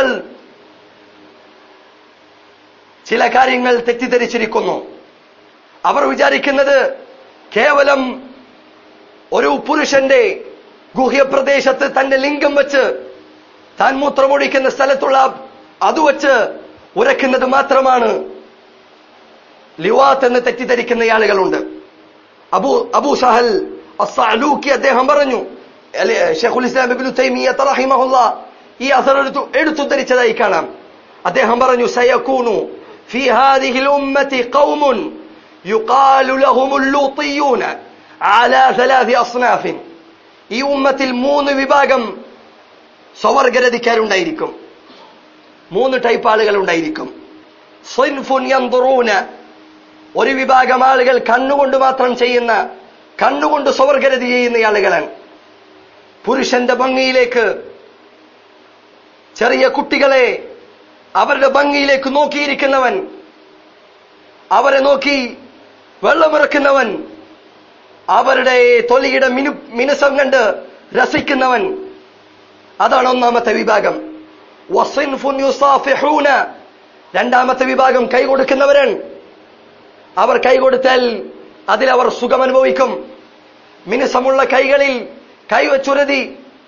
Speaker 1: ചില കാര്യങ്ങൾ തെറ്റിദ്ധരിച്ചിരിക്കുന്നു. അവർ വിചാരിക്കുന്നത് കേവലം ഒരു പുരുഷന്റെ ഗുഹ്യപ്രദേശത്ത് തന്റെ ലിംഗം വെച്ച് താൻ മൂത്രമൊഴിക്കുന്ന സ്ഥലത്തുള്ള അത് വെച്ച് ഉരക്കുന്നത് മാത്രമാണ് ലിവാത്ത് എന്ന് തെറ്റിദ്ധരിക്കുന്ന ആളുകളുണ്ട്. അബൂ സഹൽ അസ്സഅലൂക്കി അദ്ദേഹം പറഞ്ഞു, ശൈഖുൽ ഇസ്ലാം ഇബ്നു തൈമിയ്യ റഹിമഹുല്ലാഹ് ഈ അസർ എടുത്തുദ്ധരിച്ചതായി കാണാം. അദ്ദേഹം പറഞ്ഞു, സയകൂനു ഫീ ഹാദിഹിൽ ഉമ്മത്തി ഖൗമുൻ യുഖാലു ലഹുമുൽ ലൂത്തിയൂന അലാ 3 അസ്നാഫ്. ഈ ഉമ്മത്തിൽ 3 വിഭാഗം സ്വർഗ്ഗരതിക്കാരുണ്ടായിരിക്കും. 3 ടൈപ്പ് ആളുകൾ ഉണ്ടായിരിക്കും. സിൻഫുൻ യൻദുറൂന, ഒരു വിഭാഗം ആളുകൾ കണ്ണുകൊണ്ട് മാത്രം ചെയ്യുന്ന, കണ്ണുകൊണ്ട് സ്വർഗ്ഗരതി ചെയ്യുന്ന ആളുകളാണ്. പുരുഷന്റെ ഭംഗിയിലേക്ക്, ചെറിയ കുട്ടികളെ അവരുടെ ഭംഗിയിലേക്ക് നോക്കിയിരിക്കുന്നവൻ, അവരെ നോക്കി വെള്ളമിറക്കുന്നവൻ, അവരുടെ തൊലിയുടെ മിനുസം കണ്ട് രസിക്കുന്നവൻ, അതാണ് ഒന്നാമത്തെ വിഭാഗം. വസിൻഫുൻ യുസാഫിഹൂന, രണ്ടാമത്തെ വിഭാഗം കൈ കൊടുക്കുന്നവരാണ്. അവർ കൈ കൊടുത്താൽ അതിലവർ സുഖമനുഭവിക്കും. മിനുസമുള്ള കൈകളിൽ കൈവച്ചുരതി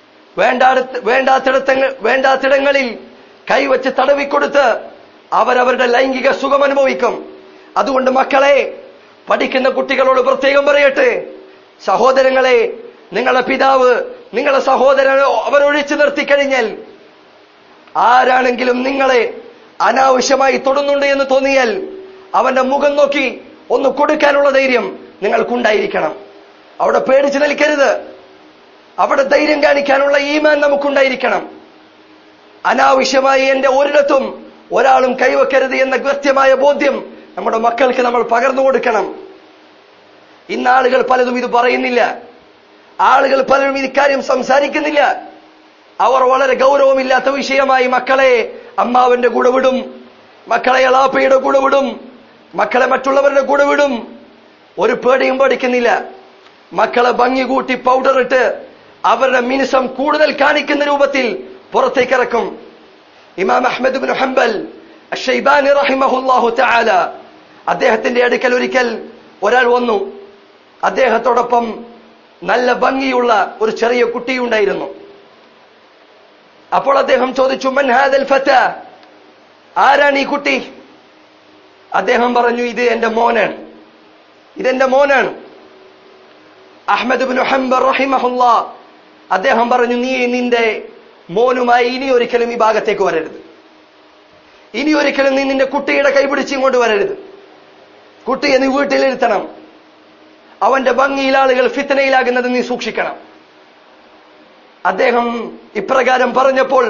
Speaker 1: വേണ്ടാത്തിടങ്ങളിൽ കൈവച്ച് തടവിക്കൊടുത്ത് അവരവരുടെ ലൈംഗിക സുഖം അനുഭവിക്കും. അതുകൊണ്ട് മക്കളെ, പഠിക്കുന്ന കുട്ടികളോട് പ്രത്യേകം പറയട്ടെ, സഹോദരങ്ങളെ, നിങ്ങളുടെ പിതാവ് നിങ്ങളുടെ സഹോദരനെ അവരൊഴിച്ചു നിർത്തിക്കഴിഞ്ഞാൽ, ആരാണെങ്കിലും നിങ്ങളെ അനാവശ്യമായി തൊടുന്നുണ്ട് എന്ന് തോന്നിയാൽ അവന്റെ മുഖം നോക്കി ഒന്ന് കൊടുക്കാനുള്ള ധൈര്യം നിങ്ങൾക്കുണ്ടായിരിക്കണം. അവിടെ പേടിച്ചു നിൽക്കരുത്. അവിടെ ധൈര്യം കാണിക്കാനുള്ള ഈമാൻ നമുക്കുണ്ടായിരിക്കണം. അനാവശ്യമായി എന്റെ ഒരിടത്തും ഒരാളും കൈവെക്കരുത് എന്ന കൃത്യമായ ബോധ്യം നമ്മുടെ മക്കൾക്ക് നമ്മൾ പകർന്നു കൊടുക്കണം. ഇന്ന് ആളുകൾ പലതും ഇത് പറയുന്നില്ല. ആളുകൾ പലരും ഇക്കാര്യം സംസാരിക്കുന്നില്ല. അവർ വളരെ ഗൗരവമില്ലാത്ത വിഷയമായി മക്കളെ അമ്മാവന്റെ കൂടെ വിടും, മക്കളെ എളാപ്പയുടെ കൂടെ വിടും, മക്കളെ മറ്റുള്ളവരുടെ കൂടെ വിടും. ഒരു പേടിയും പഠിക്കുന്നില്ല. മക്കളെ ഭംഗി കൂട്ടി പൗഡർ ഇട്ട് അവരുടെ മിനുസം കൂടുതൽ കാണിക്കുന്ന രൂപത്തിൽ പുറത്തേക്ക് ഇറക്കും. ഇമാം അഹ്മദ് ഇബ്നു ഹംബൽ അശ്ശൈബാനി റഹിമഹുല്ലാഹു തആല അദ്ദേഹത്തിന്റെ അടുക്കൽ ഒരിക്കൽ ഒരാൾ വന്നു. അദ്ദേഹത്തോടൊപ്പം നല്ല ഭംഗിയുള്ള ഒരു ചെറിയ കുട്ടിയുണ്ടായിരുന്നു. അപ്പോൾ അദ്ദേഹം ചോദിച്ചു, മൻ ഹാദൽ ഫത, ആരാണ് ഈ കുട്ടി? അദ്ദേഹം പറഞ്ഞു, ഇത് എന്റെ മോനാണ്, ഇതെന്റെ മോനാണ്. അഹ്മദ് ഇബ്നു ഹംബൽ റഹിമഹുല്ലാഹ് അദ്ദേഹം പറഞ്ഞു, നീ നിന്റെ മോനുമായി ഇനി ഒരിക്കലും ഈ ഭാഗത്തേക്ക് വരരുത്. ഇനി ഒരിക്കലും നീ നിന്റെ കുട്ടിയുടെ കൈപിടിച്ച് ഇങ്ങോട്ട് വരരുത്. കുട്ടിയെ നീ വീട്ടിലിരുത്തണം. അവന്റെ ഭംഗിയിൽ ആളുകൾ ഫിത്നയിലാകുന്നത് നീ സൂക്ഷിക്കണം. അദ്ദേഹം ഇപ്രകാരം പറഞ്ഞപ്പോൾ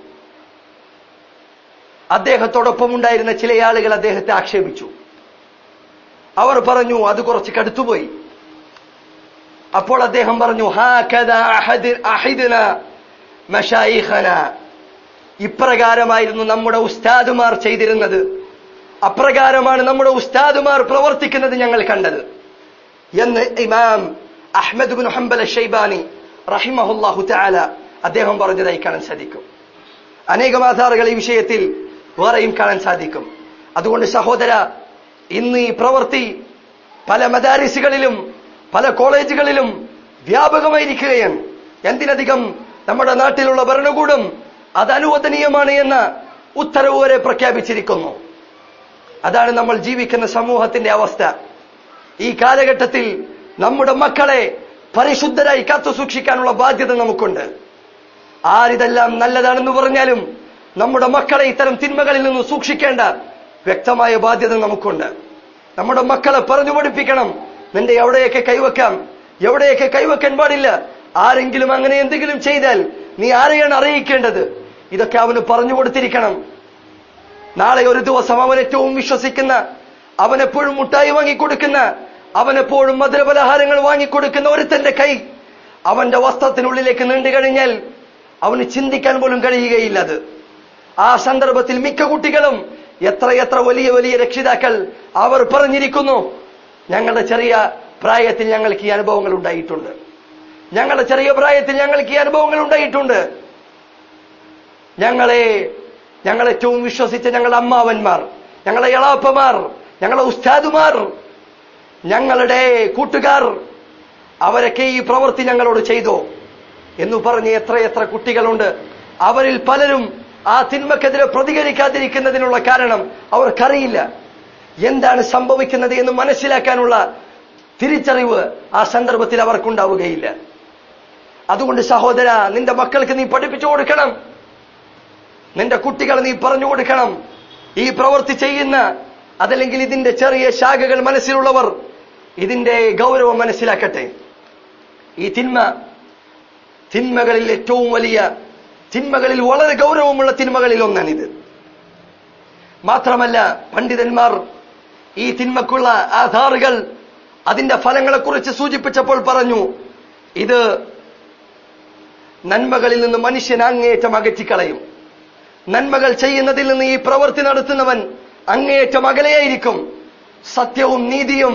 Speaker 1: അദ്ദേഹത്തോടൊപ്പം ഉണ്ടായിരുന്ന ചില ആളുകൾ അദ്ദേഹത്തെ ആക്ഷേപിച്ചു. അവർ പറഞ്ഞു, അത് കുറച്ച് കടുത്തുപോയി. അപ്പോൾ അദ്ദേഹം പറഞ്ഞു, ഹാകദാ അഹിദ്നാ മശായിഖനാ, ഇപ്രകാരമായിരുന്നു നമ്മുടെ ഉസ്താദുമാർ ചെയ്തിരുന്നത്, അപ്രകാരമാണ് നമ്മുടെ ഉസ്താദുമാർ പ്രവർത്തിക്കുന്നത് ഞങ്ങൾ കണ്ടത്. എന്ന് ഇമാം അഹ്മദ് ഇബ്നു ഹംബൽ അശ്ശൈബാനി റഹിമഹുല്ലാഹു തആല അദ്ദേഹം പറഞ്ഞതായി കാണാൻ സാധിക്കും. അനേകം ആധാറുകൾ ഈ വിഷയത്തിൽ വേറെയും കാണാൻ സാധിക്കും. അതുകൊണ്ട് സഹോദര, ഇന്ന് ഈ പ്രവൃത്തി പല മദാരിസുകളിലും പല കോളേജുകളിലും വ്യാപകമായിരിക്കുകയാണ്. എന്തിനധികം നമ്മുടെ നാട്ടിലുള്ള ഭരണകൂടം അത് അനുവദനീയമാണ് എന്ന ഉത്തരവ് വരെ പ്രഖ്യാപിച്ചിരിക്കുന്നു. അതാണ് നമ്മൾ ജീവിക്കുന്ന സമൂഹത്തിന്റെ അവസ്ഥ. ഈ കാലഘട്ടത്തിൽ നമ്മുടെ മക്കളെ പരിശുദ്ധരായി കാത്തു സൂക്ഷിക്കാനുള്ള ബാധ്യത നമുക്കുണ്ട്. ആരിതെല്ലാം നല്ലതാണെന്ന് പറഞ്ഞാലും നമ്മുടെ മക്കളെ ഇത്തരം തിന്മകളിൽ നിന്ന് സൂക്ഷിക്കേണ്ട വ്യക്തമായ ബാധ്യത നമുക്കുണ്ട്. നമ്മുടെ മക്കളെ പറഞ്ഞു പഠിപ്പിക്കണം, നിന്റെ എവിടെയൊക്കെ കൈവെക്കാം, എവിടെയൊക്കെ കൈവെക്കാൻ പാടില്ല. ആരെങ്കിലും അങ്ങനെ എന്തെങ്കിലും ചെയ്താൽ നീ ആരെയാണ് അറിയിക്കേണ്ടത്, ഇതൊക്കെ അവന് പറഞ്ഞു കൊടുത്തിരിക്കണം. നാളെ ഒരു ദിവസം അവൻ ഏറ്റവും വിശ്വസിക്കുന്ന, അവനെപ്പോഴും മുട്ടായി വാങ്ങിക്കൊടുക്കുന്ന, അവനെപ്പോഴും മധുരപലഹാരങ്ങൾ വാങ്ങിക്കൊടുക്കുന്ന ഒരുത്തന്റെ കൈ അവന്റെ വസ്ത്രത്തിനുള്ളിലേക്ക് നീണ്ടു കഴിഞ്ഞാൽ അവന് ചിന്തിക്കാൻ പോലും കഴിയുകയില്ല. അത് ആ സന്ദർഭത്തിൽ മിക്ക കുട്ടികളും എത്ര വലിയ വലിയ രക്ഷിതാക്കൾ അവർ പറഞ്ഞിരിക്കുന്നു, ഞങ്ങളുടെ ചെറിയ പ്രായത്തിൽ ഞങ്ങൾക്ക് ഈ അനുഭവങ്ങൾ ഉണ്ടായിട്ടുണ്ട്, ഞങ്ങളുടെ ചെറിയ പ്രായത്തിൽ ഞങ്ങൾക്ക് ഈ അനുഭവങ്ങൾ ഉണ്ടായിട്ടുണ്ട്. ഞങ്ങളേറ്റവും വിശ്വസിച്ച ഞങ്ങളുടെ അമ്മാവന്മാർ, ഞങ്ങളുടെ എളാപ്പമാർ, ഞങ്ങളുടെ ഉസ്താദുമാർ, ഞങ്ങളുടെ കൂട്ടുകാർ, അവരൊക്കെ ഈ പ്രവൃത്തി ഞങ്ങളോട് ചെയ്തു എന്ന് പറഞ്ഞ് എത്ര കുട്ടികളുണ്ട്. അവരിൽ പലരും ആ തിന്മക്കെതിരെ പ്രതികരിക്കാതിരിക്കുന്നതിനുള്ള കാരണം അവർക്കറിയില്ല. എന്താണ് സംഭവിക്കുന്നത് എന്ന് മനസ്സിലാക്കാനുള്ള തിരിച്ചറിവ് ആ സന്ദർഭത്തിൽ അവർക്കുണ്ടാവുകയില്ല. അതുകൊണ്ട് സഹോദര, നിന്റെ മക്കൾക്ക് നീ പഠിപ്പിച്ചു കൊടുക്കണം, നിന്റെ കുട്ടികളെ നീ പറഞ്ഞു കൊടുക്കണം. ഈ പ്രവൃത്തി ചെയ്യുന്ന, അതല്ലെങ്കിൽ ഇതിന്റെ ചെറിയ ശാഖകൾ മനസ്സിലുള്ളവർ ഇതിന്റെ ഗൗരവം മനസ്സിലാക്കട്ടെ. ഈ തിന്മകളിൽ ഏറ്റവും വലിയ തിന്മകളിൽ വളരെ ഗൗരവമുള്ള തിന്മകളിൽ ഒന്നാണിത്. മാത്രമല്ല, പണ്ഡിതന്മാർ ഈ തിന്മക്കുള്ള ആധാറുകൾ, അതിന്റെ ഫലങ്ങളെക്കുറിച്ച് സൂചിപ്പിച്ചപ്പോൾ പറഞ്ഞു, ഇത് നന്മകളിൽ നിന്ന് മനുഷ്യൻ അങ്ങേയറ്റം അകറ്റിക്കളയും. നന്മകൾ ചെയ്യുന്നതിൽ നിന്ന് ഈ പ്രവൃത്തി നടത്തുന്നവൻ അങ്ങേയറ്റം അകലെയായിരിക്കും. സത്യവും നീതിയും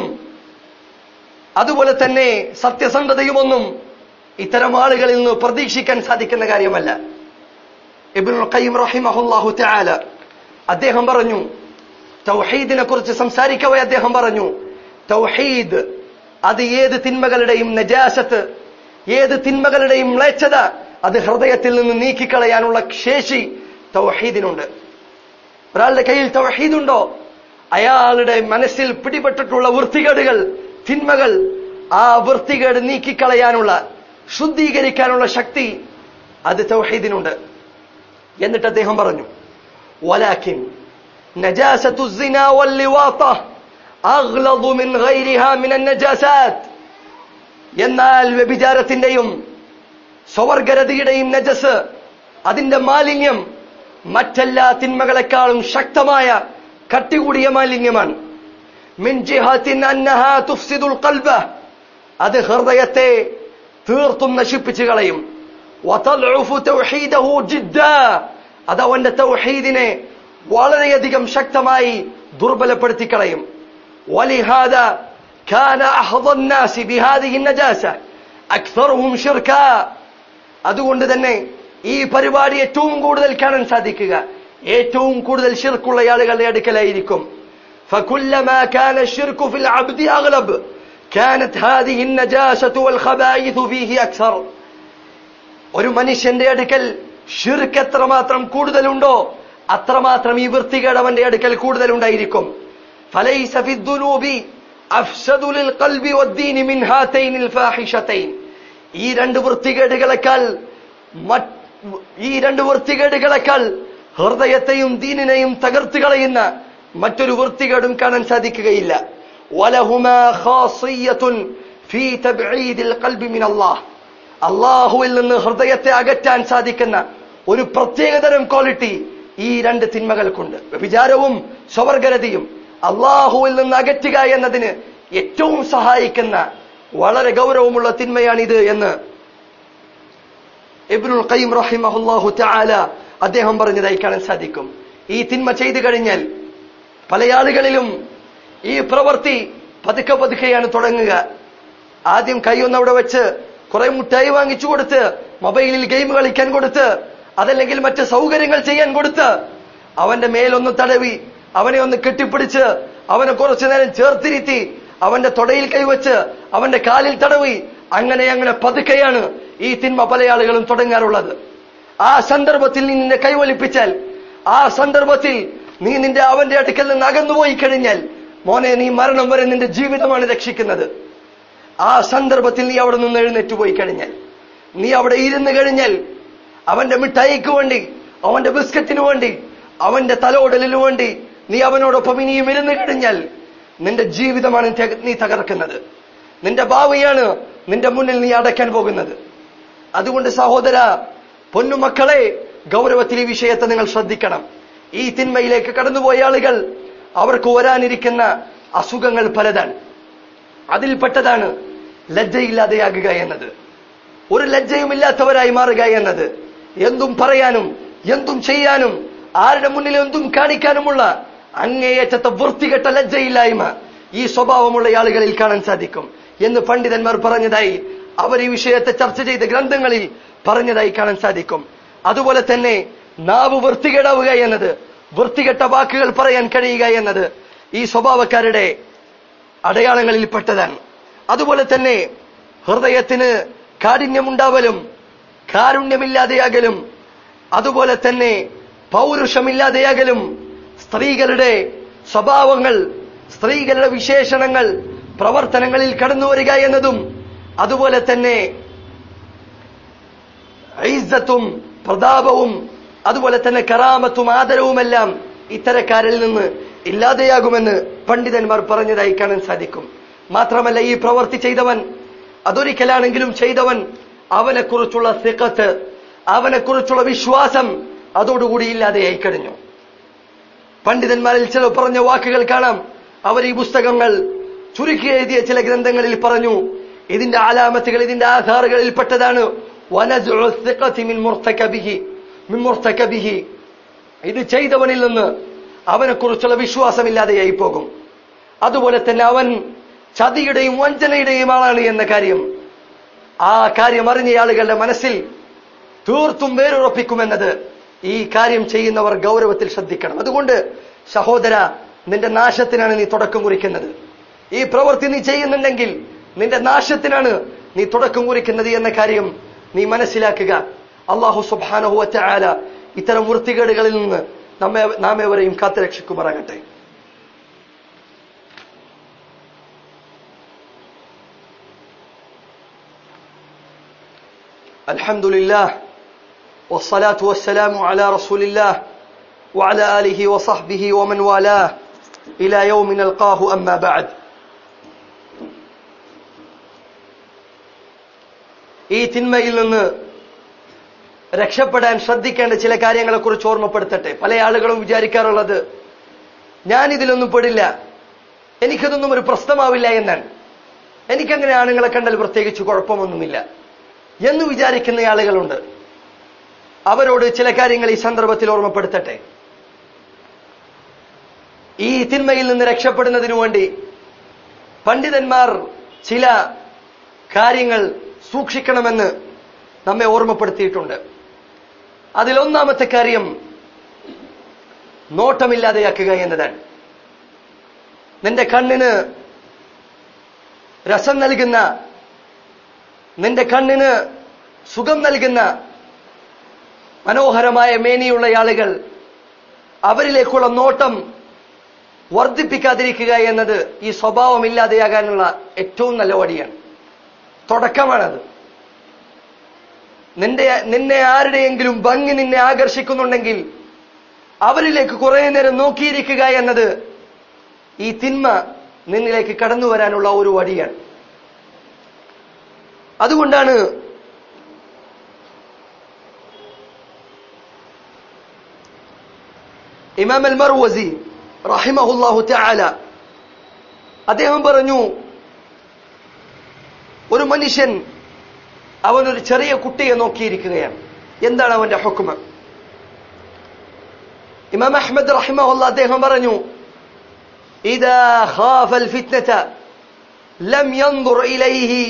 Speaker 1: അതുപോലെ തന്നെ സത്യസന്ധതയുമൊന്നും ഇത്തരം ആളുകളിൽ നിന്ന് പ്രതീക്ഷിക്കാൻ സാധിക്കുന്ന കാര്യമല്ല. ഇബ്നുൽ ഖയ്യിം റഹിമഹുല്ലാഹു തആല അദ്ദേഹം പറഞ്ഞു, തൗഹീദിനെ കുറിച്ച് സംസാരിക്കവേ അദ്ദേഹം പറഞ്ഞു, തൗഹീദ് അത് ഏത് തിന്മകളുടെയും നജാസത്ത്, ഏത് തിന്മകളുടെയും മ്ലേച്ഛത അത് ഹൃദയത്തിൽ നിന്ന് നീക്കിക്കളയാനുള്ള ശേഷി തൗഹീദിനുണ്ട്. ഒരാളുടെ കയ്യിൽ തൗഹീദുണ്ടോ, അയാളുടെ മനസ്സിൽ പിടിപെട്ടിട്ടുള്ള വൃത്തികേടുകൾ, തിന്മകൾ, ആ വൃത്തികേട് നീക്കിക്കളയാനുള്ള, ശുദ്ധീകരിക്കാനുള്ള ശക്തി അത് തൗഹീദിനുണ്ട്. എന്നിട്ട് അദ്ദേഹം പറഞ്ഞു, വലാകിൻ നജാസത്തു സിനാ വൽ ലിവാത അഗ്ലദു മിൻ ഗൈരിഹാ മിൻ അൻ-നജാസാത്ത്. എന്നാൽ വ്യഭിചാരത്തിന്റെയും സ്വവർഗരതിയുടെയും നജസ്, അതിന്റെ മാലിന്യം മറ്റെല്ലാ തിന്മകളെക്കാളും ശക്തമായ കട്ടികൂടിയ മാലിന്യമാണ്. മിൻ ജിഹത്തിൻ അന്നഹാ തുഫ്സിദുൽ ഖൽബ, അത് ഹൃദയത്തെ തീർത്തും നശിപ്പിച്ചു കളയും. വതൽഉഫു തൗഹീദഹു ജിദ്ദാ, അത് അവന്റെ തൗഹീദിനെ വളരെയധികം ശക്തമായി ദുർബലപ്പെടുത്തി കളയും. വലിഹാദാ കാന അഹ്ദൻ നാസി ബിഹാദിഹി നജാസ അക്സറുഹും ശിർകാ. അതുകൊണ്ട് തന്നെ ഈ പരിപാടി ഏറ്റവും കൂടുതൽ കാണാൻ സാധിക്കുക ഏറ്റവും കൂടുതൽ ശിർക്കുള്ള ആളുകളുടെ അടുക്കലായിരിക്കും. فكلما كان الشرك في العبد أغلب كانت هذه النجاسة والخبائث فيه أكثر. ഒരു മനുഷ്യന്റെ അടുക്കൽ ശിർക്ക് എത്രമാത്രം കൂടുതലുണ്ടോ അത്രമാത്രം ഈ വൃത്തികേട് അവന്റെ അടുക്കൽ കൂടുതലുണ്ടായിരിക്കും. فليس في الذنوب أفسد للقلب والدين من هاتين الفاحشتين. ഈ രണ്ട് വൃത്തികേടുകളെക്കാൾ ഹൃദയത്തെയും ദീനിനെയും തകർത്തു കളയുന്ന മറ്റൊരു വൃത്തികേടും കാണാൻ സാധിക്കുകയില്ല. വലഹുമാ ഖാസിയ്യത്തുൻ ഫീ തബ്ഈദിൽ ഖൽബി മിൻ അല്ലാഹ്. അല്ലാഹുവിൽ നിന്ന് ഹൃദയത്തെ അകറ്റാൻ സാധിക്കുന്ന ഒരു പ്രത്യേകതരം ക്വാളിറ്റി ഈ രണ്ട് തിന്മകൾക്കുണ്ട്. വ്യഭിചാരവും സ്വവർഗരതിയും അല്ലാഹുവിൽ നിന്ന് അകറ്റുക എന്നതിന് ഏറ്റവും സഹായിക്കുന്ന വളരെ ഗൗരവമുള്ള തിന്മയാണിത് എന്ന് ഇബ്നുൽ ഖയ്യിം റഹിമഹുല്ലാഹു തആല അദ്ദേഹം പറഞ്ഞതായി കാണാൻ സാധിക്കും. ഈ തിന്മ ചെയ്തു കഴിഞ്ഞാൽ പല ആളുകളിലും ഈ പ്രവൃത്തി പതുക്കെയാണ് തുടങ്ങുക. ആദ്യം കൈയൊന്ന് അവിടെ വെച്ച് കുറെ മുട്ടായി വാങ്ങിച്ചു കൊടുത്ത്, മൊബൈലിൽ ഗെയിം കളിക്കാൻ കൊടുത്ത്, അതല്ലെങ്കിൽ മറ്റ് സൗകര്യങ്ങൾ ചെയ്യാൻ കൊടുത്ത്, അവന്റെ മേലൊന്ന് തടവി, അവനെ ഒന്ന് കെട്ടിപ്പിടിച്ച്, അവനെ കുറച്ചു നേരം ചേർത്തിരുത്തി, അവന്റെ തൊടയിൽ കൈവച്ച്, അവന്റെ കാലിൽ തടവി, അങ്ങനെ പതുക്കെയാണ് ഈ തിന്മ പല ആളുകളും തുടങ്ങാറുള്ളത്. ആ സന്ദർഭത്തിൽ നീ നിന്നെ കൈവലിപ്പിച്ചാൽ, ആ സന്ദർഭത്തിൽ നീ അവന്റെ അടുക്കൽ നിന്ന് അകന്നുപോയി കഴിഞ്ഞാൽ, മോനെ, നീ മരണം വരെ നിന്റെ ജീവിതമാണ് രക്ഷിക്കുന്നത്. ആ സന്ദർഭത്തിൽ നീ അവിടെ നിന്ന് എഴുന്നേറ്റ് പോയി കഴിഞ്ഞാൽ, നീ അവിടെ ഇരുന്ന് കഴിഞ്ഞാൽ, അവന്റെ മിഠായിക്ക് വേണ്ടി, അവന്റെ ബിസ്ക്കറ്റിന് വേണ്ടി, അവന്റെ തലോടലിനു വേണ്ടി നീ അവനോടൊപ്പം ഇനിയും ഇരുന്ന് കഴിഞ്ഞാൽ, നിന്റെ ജീവിതമാണ് നീ തകർക്കുന്നത്. നിന്റെ ഭാവിയാണ് നിന്റെ മുന്നിൽ നീ അടയ്ക്കാൻ പോകുന്നത്. അതുകൊണ്ട് സഹോദര, പൊന്നുമക്കളെ, ഗൗരവത്തിൽ ഈ വിഷയത്തെ നിങ്ങൾ ശ്രദ്ധിക്കണം. ഈ തിന്മയിലേക്ക് കടന്നുപോയ ആളുകൾ, അവർക്ക് വരാനിരിക്കുന്ന അസുഖങ്ങൾ പലതാണ്. അതിൽപ്പെട്ടതാണ് ലജ്ജയില്ലാതെയാകുക എന്നത്, ഒരു ലജ്ജയുമില്ലാത്തവരായി മാറുക എന്നത്. എന്തും പറയാനും എന്തും ചെയ്യാനും ആരുടെ മുന്നിൽ എന്തും കാണിക്കാനുമുള്ള അങ്ങേയറ്റത്തെ വൃത്തികെട്ട ലജ്ജയില്ലായ്മ ഈ സ്വഭാവമുള്ള ആളുകളിൽ കാണാൻ സാധിക്കും എന്ന് പണ്ഡിതന്മാർ പറഞ്ഞതായി, അവർ ഈ വിഷയത്തെ ചർച്ച ചെയ്ത ഗ്രന്ഥങ്ങളിൽ പറഞ്ഞതായി കാണാൻ സാധിക്കും. അതുപോലെ തന്നെ നാവ് വൃത്തികേടാവുക എന്നത്, വൃത്തികെട്ട വാക്കുകൾ പറയാൻ കഴിയുക എന്നത് ഈ സ്വഭാവക്കാരുടെ അടയാളങ്ങളിൽ പെട്ടതാണ്. അതുപോലെ തന്നെ ഹൃദയത്തിന് കാഠിന്യമുണ്ടാവലും കാരുണ്യമില്ലാതെയാകലും, അതുപോലെ തന്നെ പൗരുഷമില്ലാതെയാകലും, സ്ത്രീകളുടെ സ്വഭാവങ്ങൾ, സ്ത്രീകളുടെ വിശേഷണങ്ങൾ, പ്രവർത്തനങ്ങളിൽ കടന്നു വരിക എന്നതും, അതുപോലെ തന്നെ ഇസ്സത്തും പ്രതാപവും, അതുപോലെ തന്നെ കറാമത്തും ആദരവുമെല്ലാം ഇത്തരക്കാരിൽ നിന്ന് ഇല്ലാതെയാകുമെന്ന് പണ്ഡിതന്മാർ പറഞ്ഞതായി കാണാൻ സാധിക്കും. മാത്രമല്ല, ഈ പ്രവൃത്തി ചെയ്തവൻ, അതൊരിക്കലാണെങ്കിലും ചെയ്തവൻ, അവനെക്കുറിച്ചുള്ള സിഖത്ത്, അവനെക്കുറിച്ചുള്ള വിശ്വാസം അതോടുകൂടി ഇല്ലാതെയായി കഴിഞ്ഞു. പണ്ഡിതന്മാരിൽ ചില പറഞ്ഞ വാക്കുകൾ കാണാം. അവർ ഈ പുസ്തകങ്ങൾ ചുരുക്കി എഴുതിയ ചില ഗ്രന്ഥങ്ങളിൽ പറഞ്ഞു, ഇതിന്റെ ആലാമത്തുകൾ, ഇതിന്റെ ആധാറുകളിൽ പെട്ടതാണ് ഇത് ചെയ്തവനിൽ നിന്ന് അവനെക്കുറിച്ചുള്ള വിശ്വാസമില്ലാതെയായി പോകും. അതുപോലെ തന്നെ അവൻ ചതിയുടെയും വഞ്ചനയുടെയും ആളാണ് എന്ന കാര്യം, ആ കാര്യം അറിഞ്ഞ ആളുകളുടെ മനസ്സിൽ തീർത്തും വേരുറപ്പിക്കുമെന്നത് ഈ കാര്യം ചെയ്യുന്നവർ ഗൗരവത്തിൽ ശ്രദ്ധിക്കണം. അതുകൊണ്ട് സഹോദര, നിന്റെ നാശത്തിനാണ് നീ തുടക്കം കുറിക്കുന്നത്. ഈ പ്രവൃത്തി നീ ചെയ്യുന്നുണ്ടെങ്കിൽ നിന്റെ നാശത്തിനാണ് നീ തുടക്കം കുറിക്കുന്നത് എന്ന കാര്യം നീ മനസ്സിലാക്കുക. അല്ലാഹു സുബ്ഹാനഹു വ തആല ഇത്തരം വൃത്തികേടുകളിൽ നിന്ന് നാം ഏവരെയും കാത്തുരക്ഷിക്കുമാറാകട്ടെ. അൽഹംദുലില്ലാഹ് വസ്സലാത്തു വസ്സലാമു അലാ റസൂലില്ലാഹ് വഅലാ ആലിഹി വസഹ്ബിഹി വമൻ വാലാഹ് ഇലാ യൗമി നൽഖാഹു അമ്മാ ബഅദ്. ഈ തിന്മയിൽ നിന്ന് രക്ഷപ്പെടാൻ ശ്രദ്ധിക്കേണ്ട ചില കാര്യങ്ങളെക്കുറിച്ച് ഓർമ്മപ്പെടുത്തട്ടെ. പല ആളുകളും വിചാരിക്കാറുള്ളത്, ഞാനിതിലൊന്നും പെടില്ല, എനിക്കതൊന്നും ഒരു പ്രശ്നമാവില്ല എന്നാണ്. എനിക്കങ്ങനെ ആണുങ്ങളെ കണ്ടാൽ പ്രത്യേകിച്ച് കുഴപ്പമൊന്നുമില്ല എന്ന് വിചാരിക്കുന്ന ആളുകളുണ്ട്. അവരോട് ചില കാര്യങ്ങൾ ഈ സന്ദർഭത്തിൽ ഓർമ്മപ്പെടുത്തട്ടെ. ഈ തിന്മയിൽ നിന്ന് രക്ഷപ്പെടുന്നതിനു വേണ്ടി പണ്ഡിതന്മാർ ചില കാര്യങ്ങൾ സൂക്ഷിക്കണമെന്ന് നമ്മെ ഓർമ്മപ്പെടുത്തിയിട്ടുണ്ട്. അതിലൊന്നാമത്തെ കാര്യം നോട്ടമില്ലാതെയാക്കുക എന്നതാണ്. നിന്റെ കണ്ണിന് രസം നൽകുന്ന, നിന്റെ കണ്ണിന് സുഖം നൽകുന്ന മനോഹരമായ മേനിയുള്ള ആളുകൾ, അവരിലേക്കുള്ള നോട്ടം വർദ്ധിപ്പിക്കാതിരിക്കുക എന്നത് ഈ സ്വഭാവമില്ലാതെയാകാനുള്ള ഏറ്റവും നല്ല വഴിയാണ്, തുടക്കമാണത്. നിന്നെ ആരുടെയെങ്കിലും ഭംഗി നിന്നെ ആകർഷിക്കുന്നുണ്ടെങ്കിൽ അവരിലേക്ക് കുറെ നേരം നോക്കിയിരിക്കുക എന്നത് ഈ തിന്മ നിന്നിലേക്ക് കടന്നു വരാനുള്ള ഒരു വഴിയാണ്. അതുകൊണ്ടാണ് ഇമാം അൽ മർവസി റഹിമഹുല്ലാഹു തആല അദ്ദേഹം പറഞ്ഞു, ഒരു മനുഷ്യൻ അവനൊരു ചെറിയ കുട്ടിയെ നോക്കിയിരിക്കുകയാണ്, എന്താണ് അവന്റെ ഹുക്മ്? ഇമാം അഹ്മദ് റഹിമഹുല്ലാഹ് അദ്ദേഹം പറഞ്ഞു, ഇദാ ഖാഫൽ ഫിത്നത ലം യൻദുർ ഇലൈഹി,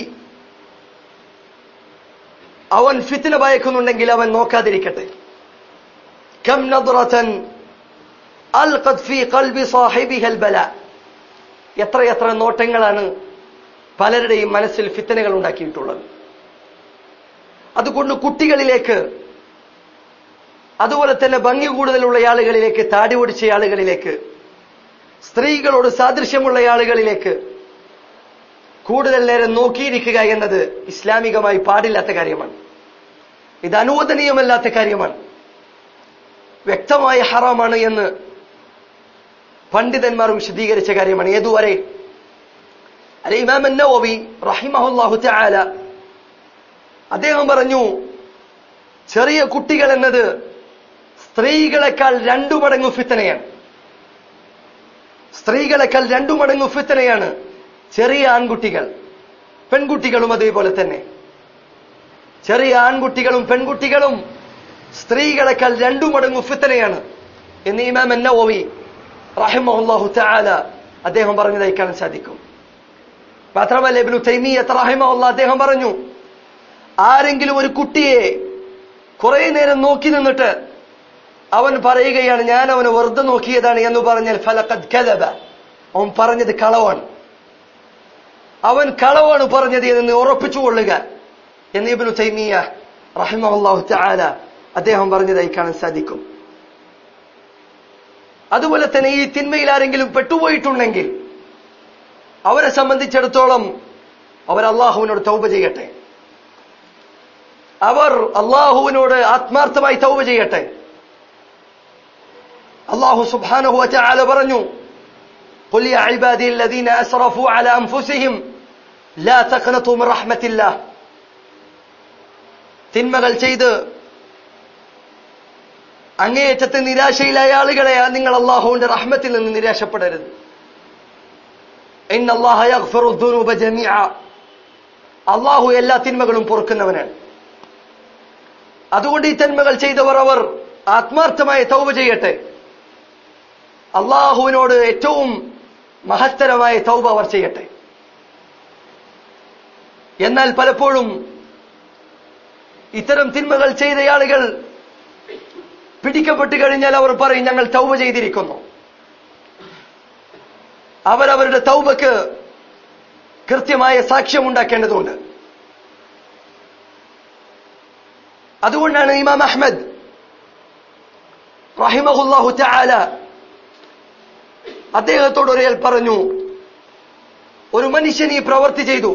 Speaker 1: അവൻ ഫിത്ന ഭയക്കുന്നുണ്ടെങ്കിൽ അവൻ നോക്കാതിരിക്കട്ടെ. കം നദ്റതൻ അൽഖത് ഫീ ഖൽബി സാഹിബിഹൽ ബലാ, എത്രയെത്ര നോട്ടങ്ങളാണ് പലരുടെയും മനസ്സിൽ ഫിത്നകൾ ഉണ്ടാക്കിയിട്ടുള്ളത്. അതുകൊണ്ട് കുട്ടികളിലേക്ക്, അതുപോലെ തന്നെ ഭംഗി കൂടുതലുള്ള ആളുകളിലേക്ക്, താടി ഒടിച്ച ആളുകളിലേക്ക്, സ്ത്രീകളോട് സാദൃശ്യമുള്ള ആളുകളിലേക്ക് കൂടുതൽ നേരം നോക്കിയിരിക്കുക എന്നത് ഇസ്ലാമികമായി പാടില്ലാത്ത കാര്യമാണ്. ഇത് അനുവദനീയമല്ലാത്ത കാര്യമാണ്, വ്യക്തമായ ഹറാമാണ് എന്ന് പണ്ഡിതന്മാർ വിശദീകരിച്ച കാര്യമാണ്. ഏതുവരെ? ഇമാം അൻ-നവവി റഹിമഹുല്ലാഹു തആല അദ്ദേഹം പറഞ്ഞു, ചെറിയ കുട്ടികൾ എന്നത് സ്ത്രീകളെക്കാൾ 2 മടങ്ങ് ഫിത്നയാണ്. സ്ത്രീകളെക്കാൾ 2 മടങ്ങ് ഫിത്നയാണ് ചെറിയ ആൺകുട്ടികൾ. പെൺകുട്ടികളും അതേപോലെ തന്നെ. ചെറിയ ആൺകുട്ടികളും പെൺകുട്ടികളും സ്ത്രീകളെക്കാൾ 2 മടങ്ങ് ഫിത്നയാണ് എന്ന് ഇമാം അൻ-നവവി റഹിമഹുല്ലാഹു തആല അദ്ദേഹം പറഞ്ഞതായി കാണാൻ സാധിക്കും. മാത്രമല്ല ഇബ്നു തൈമിയ്യ റഹിമഹുല്ലാഹ് അദ്ദേഹം പറഞ്ഞു, ആരെങ്കിലും ഒരു കുട്ടിയെ കുറെ നേരം നോക്കി നിന്നിട്ട് അവൻ പറയുകയാണ് ഞാൻ അവനെ വെറുതെ നോക്കിയതാണ് എന്ന് പറഞ്ഞാൽ ഫലഖദ് കദബ, അവൻ പറഞ്ഞത് കളവാണ്, അവൻ കളവാണ് പറഞ്ഞത് എന്ന് ഉറപ്പിച്ചുകൊള്ളുക എന്ന് ഇബ്നു തൈമിയ്യ റഹിമഹുല്ലാഹു തആല അദ്ദേഹം പറഞ്ഞതായി കാണാൻ സാധിക്കും. അതുപോലെ തന്നെ ഈ തിന്മയിൽ ആരെങ്കിലും പെട്ടുപോയിട്ടുണ്ടെങ്കിൽ അവരെ സംബന്ധിച്ചിടത്തോളം അവർ അള്ളാഹുവിനോട് തൗബ ചെയ്യട്ടെ. അവർ അള്ളാഹുവിനോട് ആത്മാർത്ഥമായി തൗബ ചെയ്യട്ടെ. അല്ലാഹു സുബ്ഹാനഹു വ തആല പറഞ്ഞു, ഖുൽ യാ ഇബാദി അല്ലദീന അസ്റഫു അലാ അൻഫുസിഹിം ലാ തഖ്നതു മിൻ റഹ്മത്തില്ലാഹ്, തിന്മകൾ ചെയ്ത് അങ്ങേയറ്റത്തെ നിരാശയിലായ ആളുകളെ നിങ്ങൾ അല്ലാഹുവിന്റെ റഹ്മത്തിൽ നിന്ന് നിരാശപ്പെടരുത്. ഇന്നല്ലാഹ യഗ്ഫിറു ദുനൂബ ജമീഅ, അല്ലാഹു എല്ലാ തിന്മകളും പൊറുക്കുന്നവനാണ്. അതുകൊണ്ട് ഈ തിന്മകൾ ചെയ്തവർ അവർ ആത്മാർത്ഥമായി തൗബ ചെയ്യട്ടെ. അള്ളാഹുവിനോട് ഏറ്റവും മഹത്തരമായ തൗബ അവർ ചെയ്യട്ടെ. എന്നാൽ പലപ്പോഴും ഇത്തരം തിന്മകൾ ചെയ്ത ആളുകൾ പിടിക്കപ്പെട്ടു കഴിഞ്ഞാൽ അവർ പറയും ഞങ്ങൾ തൗബ ചെയ്തിരിക്കുന്നു. അവരവരുടെ തൗബക്ക് കൃത്യമായ സാക്ഷ്യമുണ്ടാക്കേണ്ടതുണ്ട്. അതുകൊണ്ടാണ് ഇമാം അഹ്മദ് റഹിമഹുല്ലാഹു തആല അദ്ദേഹത്തോട് ഒരാൾ പറഞ്ഞു, ഒരു മനുഷ്യൻ ഈ പ്രവൃത്തി ചെയ്തു,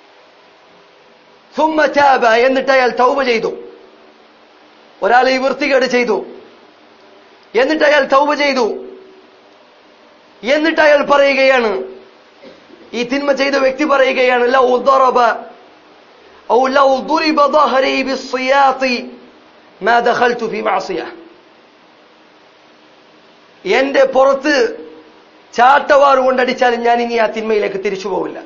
Speaker 1: സുമ്മ താബ, എന്നിട്ട് അയാൾ തൗബ ചെയ്തു. ഒരാൾ ഈ വൃത്തികേട് ചെയ്തു, എന്നിട്ട് അയാൾ തൗബ ചെയ്തു, എന്നിട്ട് അയാൾ പറയുകയാണ്, ഈ തിന്മ ചെയ്ത വ്യക്തി പറയുകയാണ്, ലൗ ദറബ ഔ ലൗ ദുരിബ ظهري بالصياط ما دخلت في معصيه, എന്റെ പുറത്ത് ചാട്ടവാറ് കൊണ്ടടിച്ചാലും ഞാൻ ഇനി ആ തിന്മയിലേക്ക് തിരിച്ചു പോവില്ല.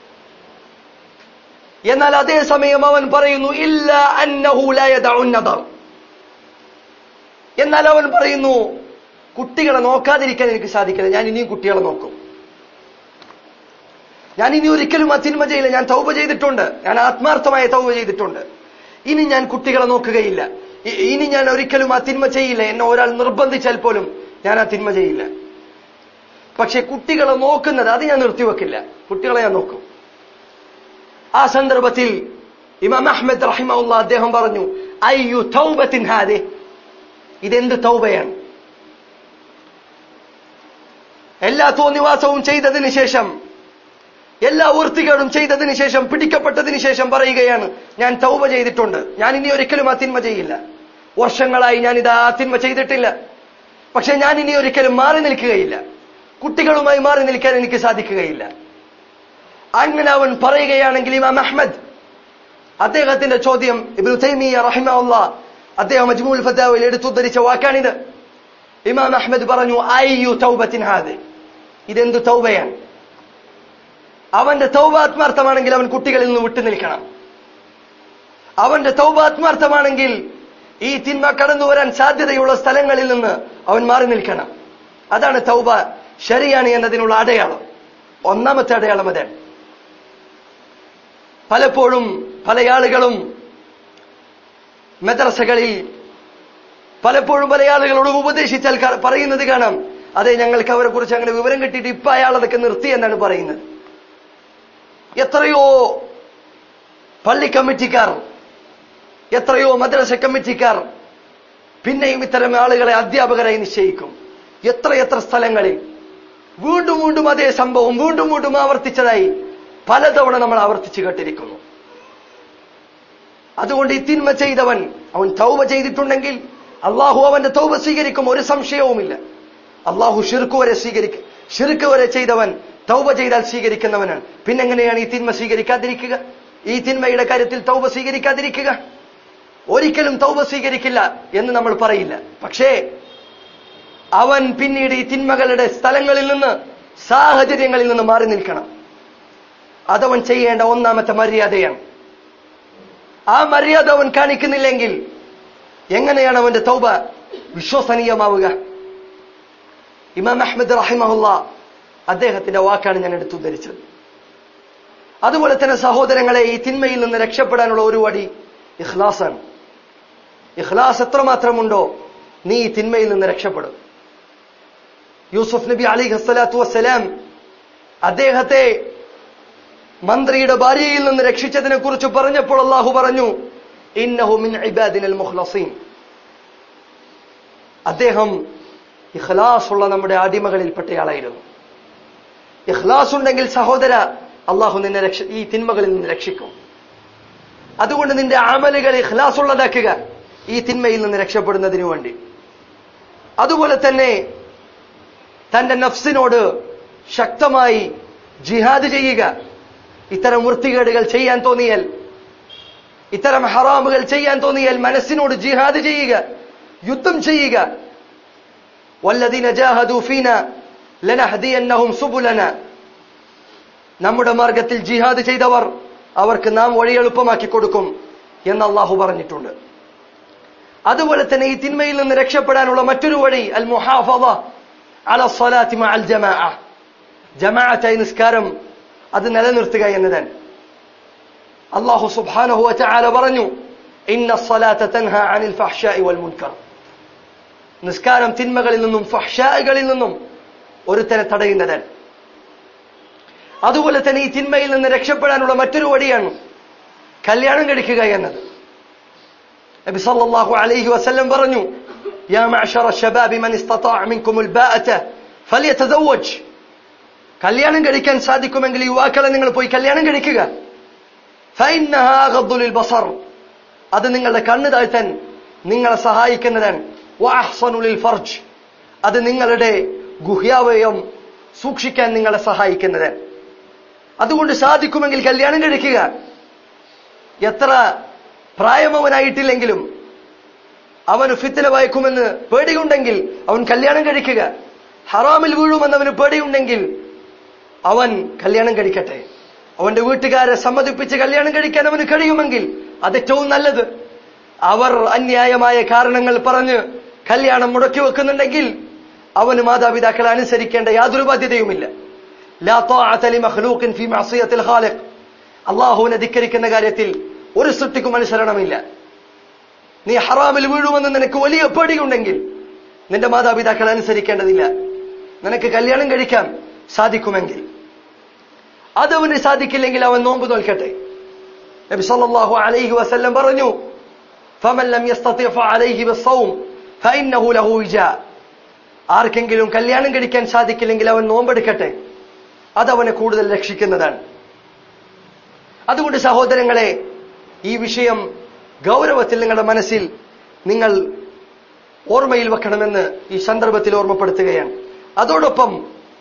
Speaker 1: എന്നാൽ അതേ സമയം അവൻ പറയുന്നു ഇല്ല അന്നഹു ലാ യദഉ നദർ, എന്നാൽ അവൻ പറയുന്നു കുട്ടികളെ നോക്കാതിരിക്കാൻ എനിക്ക് സാധിക്കില്ല, ഞാൻ ഇനിയും കുട്ടികളെ നോക്കും, ഞാൻ ഇനി ഒരിക്കലും ആ തിന്മ ചെയ്യില്ല, ഞാൻ തൗബ ചെയ്തിട്ടുണ്ട്, ഞാൻ ആത്മാർത്ഥമായ തൗബ ചെയ്തിട്ടുണ്ട്, ഇനി ഞാൻ കുട്ടികളെ നോക്കുകയില്ല, ഇനി ഞാൻ ഒരിക്കലും ആ തിന്മ ചെയ്യില്ല, എന്നെ ഒരാൾ നിർബന്ധിച്ചാൽ പോലും ഞാൻ ആ തിന്മ ചെയ്യില്ല. പക്ഷെ കുട്ടികളെ നോക്കുന്നത് അത് ഞാൻ നിർത്തിവെക്കില്ല, കുട്ടികളെ ഞാൻ നോക്കും. ആ സന്ദർഭത്തിൽ ഇമാം അഹ്മദ് റഹിമഹുല്ലാഹ് അദ്ദേഹം പറഞ്ഞു, അയ്യു തൗബത്തിൻ ഹാദി, ഇതെന്ത് തൗബയാണ്? എല്ലാ തോന്നിവാസവും ചെയ്തതിന് ശേഷം, എല്ലാ വൃത്തികേടും ചെയ്തതിന് ശേഷം, പിടിക്കപ്പെട്ടതിന് ശേഷം പറയുകയാണ് ഞാൻ തൗബ ചെയ്തിട്ടുണ്ട്, ഞാൻ ഇനി ഒരിക്കലും ആ തിന്മ ചെയ്യില്ല, വർഷങ്ങളായി ഞാൻ ഇത് ആ തിന്മ ചെയ്തിട്ടില്ല, പക്ഷെ ഞാൻ ഇനി ഒരിക്കലും മാറി നിൽക്കുകയില്ല, കുട്ടികളുമായി മാറി നിൽക്കാൻ എനിക്ക് സാധിക്കുകയില്ല. അങ്ങനെ അവൻ പറയുകയാണെങ്കിൽ ഇമാം അഹ്മദ് അദ്ദേഹത്തിന്റെ ചോദ്യം, ഇബ്നു തൈമിയ്യ റഹിമഹുല്ലാഹ് അദ്ദേഹം മജ്മൂഉൽ ഫതാവയിൽ എടുത്തുദ്ധരിച്ച വാക്കാണിത്. ഇമാം അഹ്മദ് പറഞ്ഞു, അയ്യു തൗബത്തിൻ ഹാദി, ഇതെന്ത് തൗബയാണ്? അവന്റെ തൗബ ആത്മാർത്ഥമാണെങ്കിൽ അവൻ കുട്ടികളിൽ നിന്ന് വിട്ടു നിൽക്കണം. അവന്റെ തൗബ ആത്മാർത്ഥമാണെങ്കിൽ ഈ തിന്മ കടന്നു വരാൻ സാധ്യതയുള്ള സ്ഥലങ്ങളിൽ നിന്ന് അവൻ മാറി നിൽക്കണം. അതാണ് തൗബ ശരിയാണ് എന്നതിനുള്ള അടയാളം. ഒന്നാമത്തെ അടയാളം അതാണ്. പലപ്പോഴും പല ആളുകളും മദ്രസകളിൽ പലപ്പോഴും പല ആളുകളോട് ഉപദേശിച്ചാൽ പറയുന്നത് കാണാം, അതെ ഞങ്ങൾക്ക് അവരെ കുറിച്ച് അങ്ങനെ വിവരം കിട്ടിയിട്ട് ഇപ്പൊ അയാൾ അതൊക്കെ നിർത്തി എന്നാണ് പറയുന്നത്. എത്രയോ പള്ളി കമ്മിറ്റിക്കാർ, എത്രയോ മദ്രസ കമ്മിറ്റിക്കാർ പിന്നെയും ഇത്തരം ആളുകളെ അധ്യാപകരായി നിശ്ചയിക്കും. എത്രയെത്ര സ്ഥലങ്ങളിൽ വീണ്ടും വീണ്ടും അതേ സംഭവം വീണ്ടും വീണ്ടും ആവർത്തിച്ചതായി പലതവണ നമ്മൾ ആവർത്തിച്ചു കേട്ടിരിക്കുന്നു. അതുകൊണ്ട് ഈ തിന്മ ചെയ്തവൻ അവൻ തൗബ ചെയ്തിട്ടുണ്ടെങ്കിൽ അള്ളാഹു അവന്റെ തൗബ സ്വീകരിക്കും, ഒരു സംശയവുമില്ല. അള്ളാഹു ഷിർക്ക് വരെ ചെയ്തവൻ തൗബ ചെയ്താൽ സ്വീകരിക്കുന്നവനാണ്. പിന്നെങ്ങനെയാണ് ഈ തിന്മ സ്വീകരിക്കാതിരിക്കുക? ഈ തിന്മയുടെ കാര്യത്തിൽ തൗബ സ്വീകരിക്കാതിരിക്കുക? ഒരിക്കലും തൗബ സ്വീകരിക്കില്ല എന്ന് നമ്മൾ പറയില്ല. പക്ഷേ അവൻ പിന്നീട് ഈ തിന്മകളുടെ സ്ഥലങ്ങളിൽ നിന്ന്, സാഹചര്യങ്ങളിൽ നിന്ന് മാറി നിൽക്കണം. അതവൻ ചെയ്യേണ്ട ഒന്നാമത്തെ മര്യാദയാണ്. ആ മര്യാദ അവൻ കാണിക്കുന്നില്ലെങ്കിൽ എങ്ങനെയാണ് അവന്റെ തൗബ വിശ്വസനീയമാവുക? ഇമാം അഹ്മദ് റഹിമഹുല്ലാ അദ്ദേഹത്തിന്റെ വാക്കാണ് ഞാൻ എടുത്തുദ്ധരിച്ചത്. അതുപോലെ തന്നെ സഹോദരങ്ങളെ, ഈ തിന്മയിൽ നിന്ന് രക്ഷപ്പെടാനുള്ള ഒരു വഴി ഇഖ്ലാസാണ്. ഇഖ്ലാസ് എത്രമാത്രമുണ്ടോ നീ ഈ തിന്മയിൽ നിന്ന് രക്ഷപ്പെടും. യൂസുഫ് നബി അലൈഹി സ്വലാത്തു വസ്സലാം അദ്ദേഹത്തെ മന്ത്രിയുടെ ഭാര്യയിൽ നിന്ന് രക്ഷിച്ചതിനെ കുറിച്ച് പറഞ്ഞപ്പോൾ അല്ലാഹു പറഞ്ഞു, ഇന്നഹു മിൻ ഇബാദിനൽ മുഖ്ലസീൻ. അദ്ദേഹം ഇഖ്ലാസ് ഉള്ള നമ്മുടെ അടിമകളിൽപ്പെട്ടയാളായിരുന്നു. ഇഖ്ലാസ് ഉണ്ടെങ്കിൽ സഹോദര, അല്ലാഹു നിന്നെ ഈ തിന്മകളിൽ നിന്ന് രക്ഷിക്കും. അതുകൊണ്ട് നിന്റെ അമലുകൾ ഇഖ്ലാസ് ഉള്ളതാക്കുക ഈ തിന്മയിൽ നിന്ന് രക്ഷപ്പെടുന്നതിനു വേണ്ടി. അതുപോലെ തന്നെ തന്റെ നഫ്സിനോട് ശക്തമായി ജിഹാദ് ചെയ്യുക. ഇത്തരം വൃത്തികേടുകൾ ചെയ്യാൻ തോന്നിയാൽ, ഇത്തരം ഹറാമുകൾ ചെയ്യാൻ തോന്നിയാൽ മനസ്സിനോട് ജിഹാദ് ചെയ്യുക, യുദ്ധം ചെയ്യുക. വല്ലദീന ജാഹദൂ ഫീനാ ലനഹ്ദിയന്നഹും സുബുലനാ. നമ്മുടെ മാർഗത്തിൽ ജിഹാദ് ചെയ്തവർ അവർക്ക് നാം വഴി എളുപ്പമാക്കി കൊടുക്കും എന്ന് അല്ലാഹു പറഞ്ഞിട്ടുണ്ട്. അതുപോലെ തന്നെ ഈ തിന്മയിൽ നിന്ന് രക്ഷപ്പെടാനുള്ള മറ്റൊരു വഴി അൽ മുഹാഫള അല സ്വലാത്തി മഅൽ ജമാഅ. ജമാഅത്തായി നിസ്കാരം അത് നിലനിർത്തുക എന്നതാണ്. അല്ലാഹു സുബ്ഹാനഹു വ തആല പറഞ്ഞു, ഇന്ന സ്വലാത്ത തൻഹാ അനിൽ ഫഹ്ശാഇ വൽ മുൻകർ. നിസ്കാരം തിന്മകളിൽ നിന്നും ഫഹ്ശാഇകളിൽ നിന്നും ഒരുത്തനെ തടയുന്നതാണ്. അതുപോലെ തന്നെ ഈ തിന്മയിൽ നിന്ന് രക്ഷപ്പെടാനുള്ള മറ്റൊരു വഴിയാണ് കല്യാണം കഴിക്കുക എന്നത്. നബി സല്ലല്ലാഹു അലൈഹി വസല്ലം പറഞ്ഞു, യാ മഅശറ ശബാബി മൻ ഇസ്തതാഅ മിൻകുമുൽ ബാഅത ഫലിയതസവ്വജ്. കല്യാണം കഴിക്കാൻ സാധിക്കുമെങ്കിൽ യുവാക്കളെ നിങ്ങൾ പോയി കല്യാണം കഴിക്കുക. ഫഇന്നഹാ അഗദ്ദു ലിൽ ബസർ. അത് നിങ്ങളുടെ കണ്ണ് താഴ്ത്താൻ നിങ്ങളെ സഹായിക്കുന്നതാണ്. വഅഹ്സനു ലിൽ ഫർജ്. അത് നിങ്ങളുടെ ഗുഹ്യാവയം സൂക്ഷിക്കാൻ നിങ്ങളെ സഹായിക്കുന്നതാണ്. അതുകൊണ്ട് സാധിക്കുമെങ്കിൽ കല്യാണം കഴിക്കുക. എത്ര പ്രായമവനായിട്ടില്ലെങ്കിലും അവന് ഫിത്ന വയക്കുമെന്ന് പേടിയുണ്ടെങ്കിൽ അവൻ കല്യാണം കഴിക്കുക. ഹറാമിൽ വീഴുമെന്നവന് പേടിയുണ്ടെങ്കിൽ അവൻ കല്യാണം കഴിക്കട്ടെ. അവന്റെ വീട്ടുകാരെ സമ്മതിപ്പിച്ച് കല്യാണം കഴിക്കാൻ അവന് കഴിയുമെങ്കിൽ അത് ഏറ്റവും നല്ലത്. അവർ അന്യായമായ കാരണങ്ങൾ പറഞ്ഞ് കല്യാണം മുടക്കി വെക്കുന്നുണ്ടെങ്കിൽ അവന് മാതാപിതാക്കളെ അനുസരിക്കേണ്ട യാതൊരു ബാധ്യതയുമില്ല. ലാ ത്വാഅത ലിമഖ്ലൂഖിൻ ഫീ മഅസിയത്തിൽ ഖാലിഖ്. അല്ലാഹുവിനെ ധിക്കരിക്കുന്ന കാര്യത്തിൽ ഒരു സൃഷ്ടിക്കും അനുസരണമില്ല. നീ ഹറാമിൽ വീഴുമെന്ന് നിനക്ക് വലിയ പേടിയുണ്ടെങ്കിൽ നിന്റെ മാതാപിതാക്കളെ അനുസരിക്കേണ്ടതില്ല. നിനക്ക് കല്യാണം കഴിക്കാൻ സാധിക്കുമെങ്കിൽ. അതവന് സാധിക്കില്ലെങ്കിൽ അവൻ നോമ്പ് നോൽക്കട്ടെ. നബി സല്ലല്ലാഹു അലൈഹി വസല്ലം പറഞ്ഞു, ഫമൻ ലം യസ്തതി ഫഅലൈഹി ബിസ്സൗം ഫഇന്നഹു ലഹു വിജാ. ആർക്കെങ്കിലും കല്യാണം കഴിക്കാൻ സാധിക്കില്ലെങ്കിൽ അവൻ നോമ്പെടുക്കട്ടെ, അതവനെ കൂടുതൽ രക്ഷിക്കുന്നതാണ്. അതുകൊണ്ട് സഹോദരങ്ങളെ, ഈ വിഷയം ഗൗരവത്തിൽ നിങ്ങളുടെ മനസ്സിൽ നിങ്ങൾ ഓർമ്മയിൽ വെക്കണമെന്ന് ഈ സന്ദർഭത്തിൽ ഓർമ്മപ്പെടുത്തുകയാണ്. അതോടൊപ്പം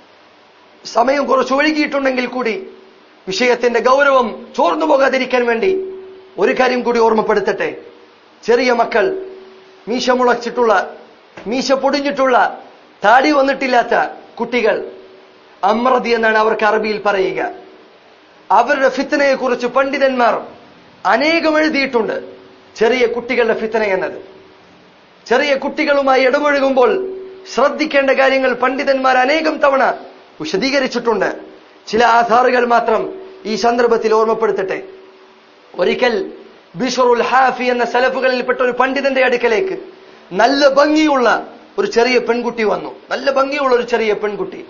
Speaker 1: സമയം കുറച്ച് ഒഴുകിയിട്ടുണ്ടെങ്കിൽ കൂടി വിഷയത്തിന്റെ ഗൗരവം ചോർന്നു പോകാതിരിക്കാൻ വേണ്ടി ഒരു കാര്യം കൂടി ഓർമ്മപ്പെടുത്തട്ടെ. ചെറിയ മക്കൾ, മീശ മുളച്ചിട്ടുള്ള, മീശ പൊടിഞ്ഞിട്ടുള്ള, താടി വന്നിട്ടില്ലാത്ത കുട്ടികൾ, അമ്രതി എന്നാണ് അവർക്ക് അറബിയിൽ പറയുക. അവരുടെ ഫിത്നയെ കുറിച്ച് പണ്ഡിതന്മാർ അനേകം എഴുതിയിട്ടുണ്ട്. ചെറിയ കുട്ടികളുടെ ഫിത്ന എന്നത്. ചെറിയ കുട്ടികളുമായി ഇടപഴകുമ്പോൾ ശ്രദ്ധിക്കേണ്ട കാര്യങ്ങൾ പണ്ഡിതന്മാർ അനേകം തവണ വിശദീകരിച്ചിട്ടുണ്ട്. ചില ആധാറുകൾ മാത്രം ഈ സന്ദർഭത്തിൽ ഓർമ്മപ്പെടുത്തട്ടെ. ഒരിക്കൽ ബിശ്റുൽ ഹാഫി എന്ന സലഫുകളിൽപ്പെട്ട ഒരു പണ്ഡിതന്റെ അടുക്കലേക്ക് നല്ല ഭംഗിയുള്ള ഒരു ചെറിയ പെൺകുട്ടി വന്നു. നല്ല ഭംഗിയുള്ള ഒരു ചെറിയ പെൺകുട്ടി.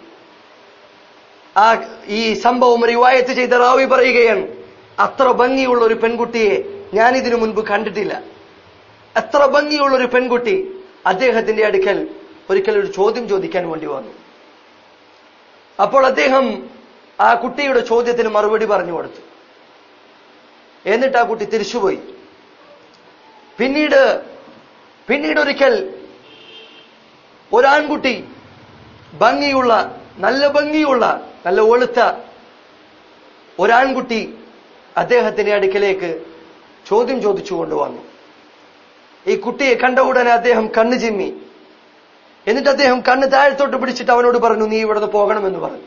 Speaker 1: ഈ സംഭവം റിവായത്ത് ചെയ്ത റാവി പറയുകയാണ്, അത്ര ഭംഗിയുള്ള ഒരു പെൺകുട്ടിയെ ഞാൻ ഇതിനു മുൻപ് കണ്ടിട്ടില്ല. എത്ര ഭംഗിയുള്ള ഒരു പെൺകുട്ടി അദ്ദേഹത്തിന്റെ അടുക്കൽ ഒരിക്കൽ ഒരു ചോദ്യം ചോദിക്കാൻ വേണ്ടി വന്നു. അപ്പോൾ അദ്ദേഹം ആ കുട്ടിയുടെ ചോദ്യത്തിന് മറുപടി പറഞ്ഞു കൊടുത്തു. എന്നിട്ട് ആ കുട്ടി തിരിച്ചുപോയി. പിന്നീട് ഒരിക്കൽ ഒരാൺകുട്ടി ഭംഗിയുള്ള നല്ല വെളുത്ത ഒരാൺകുട്ടി അദ്ദേഹത്തിന്റെ അടുക്കലേക്ക് ചോദ്യം ചോദിച്ചു കൊണ്ടുവന്നു. ഈ കുട്ടിയെ കണ്ട ഉടനെ അദ്ദേഹം കണ്ണു ചിമ്മി. എന്നിട്ട് അദ്ദേഹം കണ്ണ് താഴത്തോട്ട് പിടിച്ചിട്ട് അവനോട് പറഞ്ഞു, നീ ഇവിടുന്ന് പോകണമെന്ന് പറഞ്ഞു.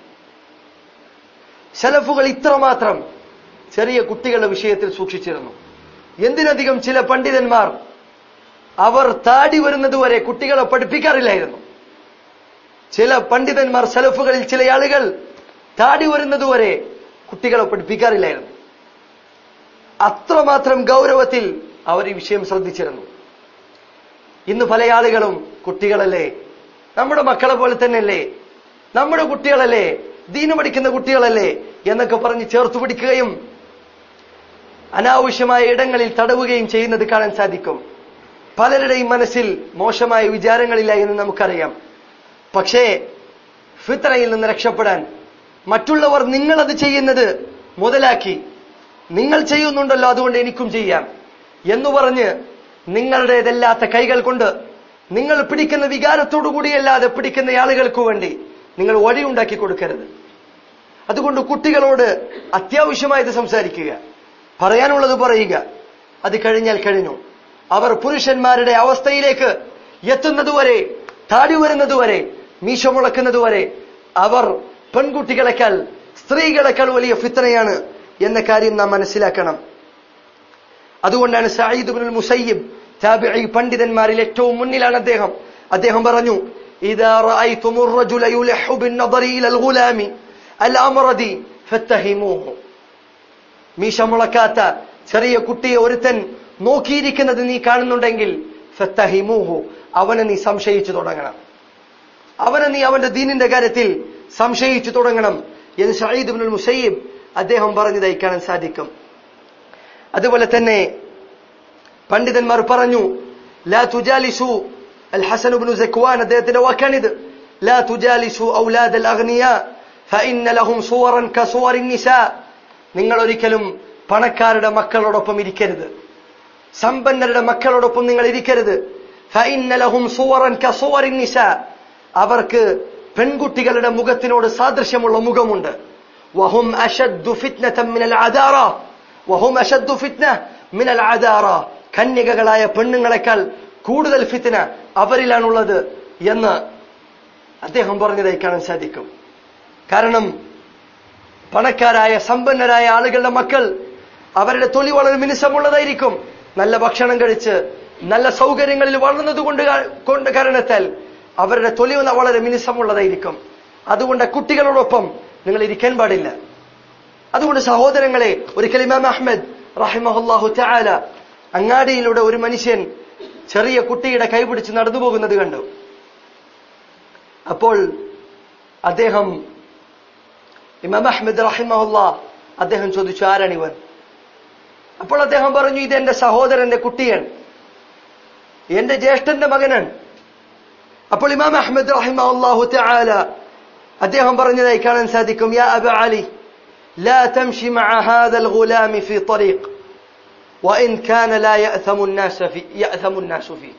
Speaker 1: സലഫുകൾ ഇത്രമാത്രം ചെറിയ കുട്ടികളുടെ വിഷയത്തിൽ സൂക്ഷിച്ചിരുന്നു. എന്തിനധികം ചില പണ്ഡിതന്മാർ അവർ താടി വരുന്നതുവരെ കുട്ടികളെ പഠിപ്പിക്കാറില്ലായിരുന്നു. ചില പണ്ഡിതന്മാർ സലഫുകളിൽ ചില ആളുകൾ താടി വരുന്നതുവരെ കുട്ടികളെ പഠിപ്പിക്കാറില്ലായിരുന്നു. അത്രമാത്രം ഗൗരവത്തിൽ അവർ ഈ വിഷയം ശ്രദ്ധിച്ചിരുന്നു. ഇന്ന് പല ആളുകളും കുട്ടികളല്ലേ, നമ്മുടെ മക്കളെ പോലെ തന്നെയല്ലേ, നമ്മുടെ കുട്ടികളല്ലേ, ദീന് പഠിക്കുന്ന കുട്ടികളല്ലേ എന്നൊക്കെ പറഞ്ഞ് ചേർത്തു പിടിക്കുകയും അനാവശ്യമായ ഇടങ്ങളിൽ തടവുകയും ചെയ്യുന്നത് കാണാൻ സാധിക്കും. പലരുടെയും മനസ്സിൽ മോശമായ വിചാരങ്ങളില്ല എന്ന് നമുക്കറിയാം. പക്ഷേ ഫിത്രയിൽ നിന്ന് രക്ഷപ്പെടാൻ മറ്റുള്ളവർ നിങ്ങളത് ചെയ്യുന്നത് മുതലാക്കി, നിങ്ങൾ ചെയ്യുന്നുണ്ടല്ലോ അതുകൊണ്ട് എനിക്കും ചെയ്യാം എന്ന് പറഞ്ഞ് നിങ്ങളുടേതല്ലാത്ത കൈകൾ കൊണ്ട് നിങ്ങൾ പിടിക്കുന്ന വികാരത്തോടുകൂടിയല്ലാതെ പിടിക്കുന്ന ആളുകൾക്ക് വേണ്ടി നിങ്ങൾ വഴിയുണ്ടാക്കി കൊടുക്കരുത്. അതുകൊണ്ട് കുട്ടികളോട് അത്യാവശ്യമായത് സംസാരിക്കുക, പറയാനുള്ളത് പറയുക. അത് കഴിഞ്ഞാൽ കഴിഞ്ഞു. അവർ പുരുഷന്മാരുടെ അവസ്ഥയിലേക്ക് എത്തുന്നതുവരെ, താടി വരുന്നതുവരെ, മീശ മുളക്കുന്നതുവരെ അവർ പെൺകുട്ടികളെക്കാൾ സ്ത്രീകളെക്കാൾ വലിയ ഫിത്നയാണ് എന്ന കാര്യം നാം മനസ്സിലാക്കണം. അതുകൊണ്ടാണ് സഈദ് ഇബ്നുൽ മുസയ്യിബ് താബിഈ പണ്ഡിതന്മാരിൽ ഏറ്റവും മുന്നിലാണ് അദ്ദേഹം പറഞ്ഞു, ഇദാ റഅയ്തുമുർ റജുല യുലഹു ബിൻ-നദരി ഇലൽ ഗുലാമി അൽ-അംറദി ഫത്തഹിമൂഹു. മീശ മുളക്കാത്ത ചെറിയ കുട്ടിയെ ഒരുത്തൻ നോക്കിയിരിക്കുന്നത് നീ കാണുന്നുണ്ടെങ്കിൽ ഫത്തഹിമൂഹു, അവനെ നീ സംശയിച്ചു തുടങ്ങണം, അവനെ നീ അവന്റെ ദീനിന്റെ കാര്യത്തിൽ സംശയിച്ചു തുടങ്ങണം എന്ന് സഈദ് ഇബ്നുൽ മുസയ്യിബ് അദ്ദേഹം പറഞ്ഞതായി കാണാൻ സാധിക്കും. അതുപോലെ തന്നെ പണ്ഡിതന്മാർ പറഞ്ഞു, ലാ തുജാലിസു അൽ ഹസൻ ഇബ്നു സക്വാൻ അദ്ദേഹത്തിന്റെ വാക്കാണിത്, ലാ തുജാലിസു ഔലാദ അൽ അഗ്നിയാ ഫഇന്ന ലഹും സുവറൻ കസുവറി നിസാ. നിങ്ങൾ ഒരിക്കലും പണക്കാരുടെ മക്കളോടൊപ്പം ഇരിക്കരുത്, സമ്പന്നരുടെ മക്കളോടൊപ്പം നിങ്ങൾ ഇരിക്കരുത്. ഫഇന്ന ലഹും സുവറൻ കസുവറി നിസാ, അവർക്ക് പെൺകുട്ടികളുടെ മുഖത്തിനോട് സാദൃശ്യമുള്ള മുഖമുണ്ട്. വഹും അശദ്ദു ഫിത്നതൻ മിനൽ അദാറ, വഹും അശദ്ദു ഫിത്ന മിനൽ അദാറ, കന്യകകളായ പെണ്ണുങ്ങളെക്കാൾ കൂടുതൽ ഫിത്ന അവരിലാണുള്ളത് എന്ന് അദ്ദേഹം പറഞ്ഞതായി കാണാൻ സാധിക്കും. കാരണം പണക്കാരായ സമ്പന്നരായ ആളുകളുടെ മക്കൾ അവരുടെ തൊലി വളരെ മിനുസമുള്ളതായിരിക്കും. നല്ല ഭക്ഷണം കഴിച്ച് നല്ല സൗകര്യങ്ങളിൽ വളർന്നതുകൊണ്ട് കാരണത്താൽ അവരുടെ തൊലി വളരെ മിനുസമുള്ളതായിരിക്കും. അതുകൊണ്ട് കുട്ടികളോടൊപ്പം നിങ്ങൾ ഇരിക്കാൻ പാടില്ല. അതുകൊണ്ട് സഹോദരങ്ങളെ, ഒരിക്കൽ ഇമാം അഹ്മദ് റഹിമഹുല്ലാഹു തആല അങ്ങാടിയിലൂടെ ഒരു മനുഷ്യൻ ചെറിയ കുട്ടിയുടെ കൈപിടിച്ച് നടന്നു പോകുന്നത് കണ്ടു. അപ്പോൾ ഇമാം അഹ്മദ് റഹിമഹുല്ലാ അദ്ദേഹം ചോദിച്ചു, ആരാണിവൻ? അപ്പോൾ അദ്ദേഹം പറഞ്ഞു, ഇത് എന്റെ സഹോദരന്റെ കുട്ടിയാണ്, എന്റെ ജ്യേഷ്ഠന്റെ മകനാണ്. അപ്പോൾ ഇമാം അഹ്മദ് റഹിമഹുല്ലാഹു തആല അദ്ദേഹം പറഞ്ഞതായി കാണാൻ സാധിക്കും, യാ അബ അലി ലാ തംശി മഅ ഹാദൽ ഗുലാമി ഫീ ത്വരീഖ് വഇൻ കാന ലാ യഅ്തമു الناس ഫീ.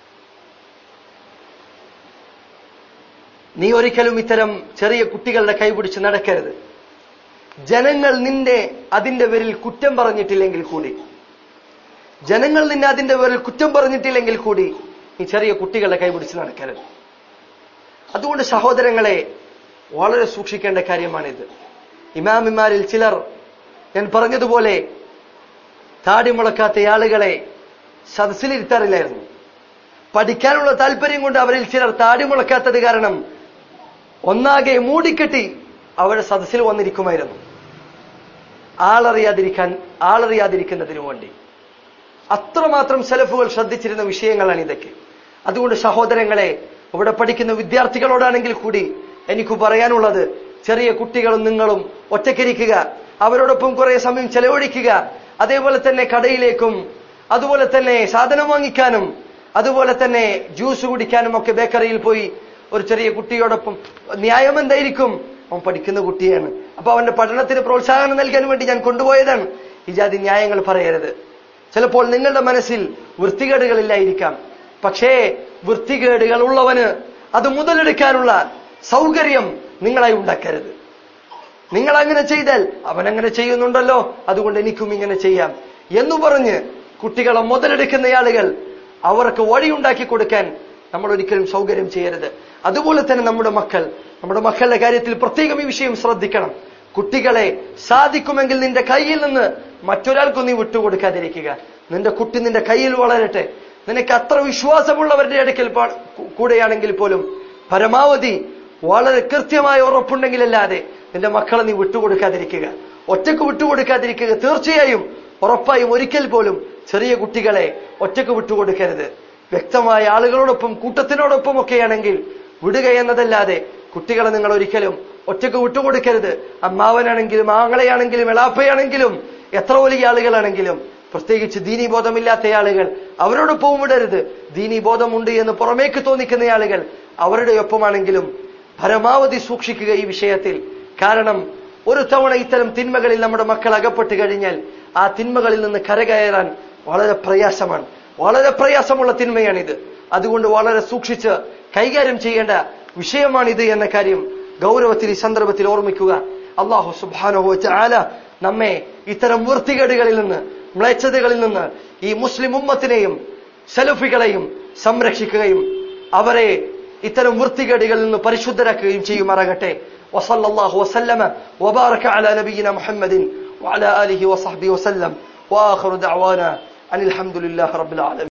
Speaker 1: നീ ഒരിക്കലും ഇത്തരം ചെറിയ കുട്ടികളുടെ കൈപിടിച്ച് നടക്കരുത്. ജനങ്ങൾ നിന്നെ അതിന്റെ പേരിൽ കുറ്റം പറഞ്ഞിട്ടില്ലെങ്കിൽ കൂടി ഈ ചെറിയ കുട്ടികളുടെ കൈപിടിച്ച് നടക്കരുത്. അതുകൊണ്ട് സഹോദരങ്ങളെ, വളരെ സൂക്ഷിക്കേണ്ട കാര്യമാണിത്. ഇമാമിമാരിൽ ചിലർ, ഞാൻ പറഞ്ഞതുപോലെ, താടി മുളക്കാത്ത ആളുകളെ സദസ്സിലിരുത്താറില്ലായിരുന്നു. പഠിക്കാനുള്ള താല്പര്യം കൊണ്ട് അവരിൽ ചിലർ താടി മുളക്കാത്തത് കാരണം ഒന്നാകെ മൂടിക്കെട്ടി അവരുടെ സദസ്സിൽ വന്നിരിക്കുമായിരുന്നു. ആളറിയാതിരിക്കുന്നതിനു വേണ്ടി. അത്രമാത്രം സലഫുകൾ ശ്രദ്ധിച്ചിരുന്ന വിഷയങ്ങളാണ് ഇതൊക്കെ. അതുകൊണ്ട് സഹോദരങ്ങളെ, ഇവിടെ പഠിക്കുന്ന വിദ്യാർത്ഥികളോടാണെങ്കിൽ കൂടി എനിക്ക് പറയാനുള്ളത്, ചെറിയ കുട്ടികളും നിങ്ങളും ഒറ്റയ്ക്കിരിക്കുക, അവരോടൊപ്പം കുറെ സമയം ചെലവഴിക്കുക. അതേപോലെ തന്നെ കടയിലേക്കും അതുപോലെ തന്നെ സാധനം വാങ്ങിക്കാനും അതുപോലെ തന്നെ ജ്യൂസ് കുടിക്കാനും ഒക്കെ ബേക്കറിയിൽ പോയി ഒരു ചെറിയ കുട്ടിയോടൊപ്പം ന്യായം എന്തായിരിക്കും? അവൻ പഠിക്കുന്ന കുട്ടിയാണ്, അപ്പൊ അവന്റെ പഠനത്തിന് പ്രോത്സാഹനം നൽകാൻ വേണ്ടി ഞാൻ കൊണ്ടുപോയതാണ്. ഇജാതി ന്യായങ്ങൾ പറയരുത്. ചിലപ്പോൾ നിങ്ങളുടെ മനസ്സിൽ വൃത്തികേടുകളില്ലായിരിക്കാം, പക്ഷേ വൃത്തികേടുകൾ ഉള്ളവന് അത് മുതലെടുക്കാനുള്ള സൗകര്യം നിങ്ങളായി ഉണ്ടാക്കരുത്. നിങ്ങൾ അങ്ങനെ ചെയ്താൽ അവനങ്ങനെ ചെയ്യുന്നുണ്ടല്ലോ, അതുകൊണ്ട് എനിക്കും ഇങ്ങനെ ചെയ്യാം എന്നു പറഞ്ഞ് കുട്ടികളെ മുതലെടുക്കുന്ന ആളുകൾ അവർക്ക് വഴിയുണ്ടാക്കി കൊടുക്കാൻ നമ്മൾ ഒരിക്കലും സൗകര്യം ചെയ്യരുത്. അതുപോലെ തന്നെ നമ്മുടെ മക്കളുടെ കാര്യത്തിൽ പ്രത്യേകം ഈ വിഷയം ശ്രദ്ധിക്കണം. കുട്ടികളെ സാധിക്കുമെങ്കിൽ നിന്റെ കയ്യിൽ നിന്ന് മറ്റൊരാൾക്കും നീ വിട്ടുകൊടുക്കാതിരിക്കുക. നിന്റെ കുട്ടി നിന്റെ കയ്യിൽ വളരട്ടെ. നിനക്ക് അത്ര വിശ്വാസമുള്ളവരുടെ അടുക്കൽ കൂടെയാണെങ്കിൽ പോലും പരമാവധി വളരെ കൃത്യമായ ഉറപ്പുണ്ടെങ്കിലല്ലാതെ നിന്റെ മക്കളെ നീ വിട്ടുകൊടുക്കാതിരിക്കുക, ഒറ്റക്ക് വിട്ടുകൊടുക്കാതിരിക്കുക. തീർച്ചയായും ഉറപ്പായും ഒരിക്കൽ പോലും ചെറിയ കുട്ടികളെ ഒറ്റക്ക് വിട്ടുകൊടുക്കരുത്. വ്യക്തമായ ആളുകളോടൊപ്പം കൂട്ടത്തിനോടൊപ്പം ഒക്കെയാണെങ്കിൽ വിടുക എന്നതല്ലാതെ കുട്ടികളെ നിങ്ങൾ ഒരിക്കലും ഒറ്റക്ക് വിട്ടുകൊടുക്കരുത്. അമ്മാവനാണെങ്കിലും ആങ്ങളെയാണെങ്കിലും എളാപ്പയാണെങ്കിലും എത്ര വലിയ ആളുകളാണെങ്കിലും, പ്രത്യേകിച്ച് ദീനീ ബോധമില്ലാത്ത ആളുകൾ, അവരോടൊപ്പവും വിടരുത്. ദീനീ ബോധമുണ്ട് എന്ന് പുറമേക്ക് തോന്നിക്കുന്ന ആളുകൾ അവരുടെ ഒപ്പമാണെങ്കിലും പരമാവധി സൂക്ഷിക്കുക ഈ വിഷയത്തിൽ. കാരണം ഒരു തവണ ഇത്തരം തിന്മകളിൽ നമ്മുടെ മക്കൾ അകപ്പെട്ട് കഴിഞ്ഞാൽ ആ തിന്മകളിൽ നിന്ന് കരകയറാൻ വളരെ പ്രയാസമാണ്. വളരെ പ്രയാസമുള്ള തിന്മയാണിത്. അതുകൊണ്ട് വളരെ സൂക്ഷിച്ച് കൈകാര്യം ചെയ്യേണ്ട വിഷയമാണിത് എന്ന കാര്യം ഗൗരവത്തിൽ ഈ സന്ദർഭത്തിൽ ഓർമ്മിക്കുക. അല്ലാഹു സുബ്ഹാനഹു വ തആല നമ്മെ ഇത്തരം വൃത്തികേടുകളിൽ നിന്ന്, മ്ലേച്ഛതകളിൽ നിന്ന് ഈ മുസ്ലിം ഉമ്മത്തിനെയും സലഫികളെയും സംരക്ഷിക്കുകയും അവരെ ഇത്തരം വൃത്തികേടുകളിൽ നിന്ന് പരിശുദ്ധരാക്കുകയും ചെയ്യുമാറാകട്ടെ. വസല്ലല്ലാഹു വസല്ലമ വബാറക അലാ നബിയിന മുഹമ്മദിൻ വഅലാ ആലിഹി വസഹ്ബിഹി വസല്ലം. വആഖിറു ദഅവാനാ അനിൽ ഹംദുലില്ലാഹി റബ്ബിൽ ആലമീൻ.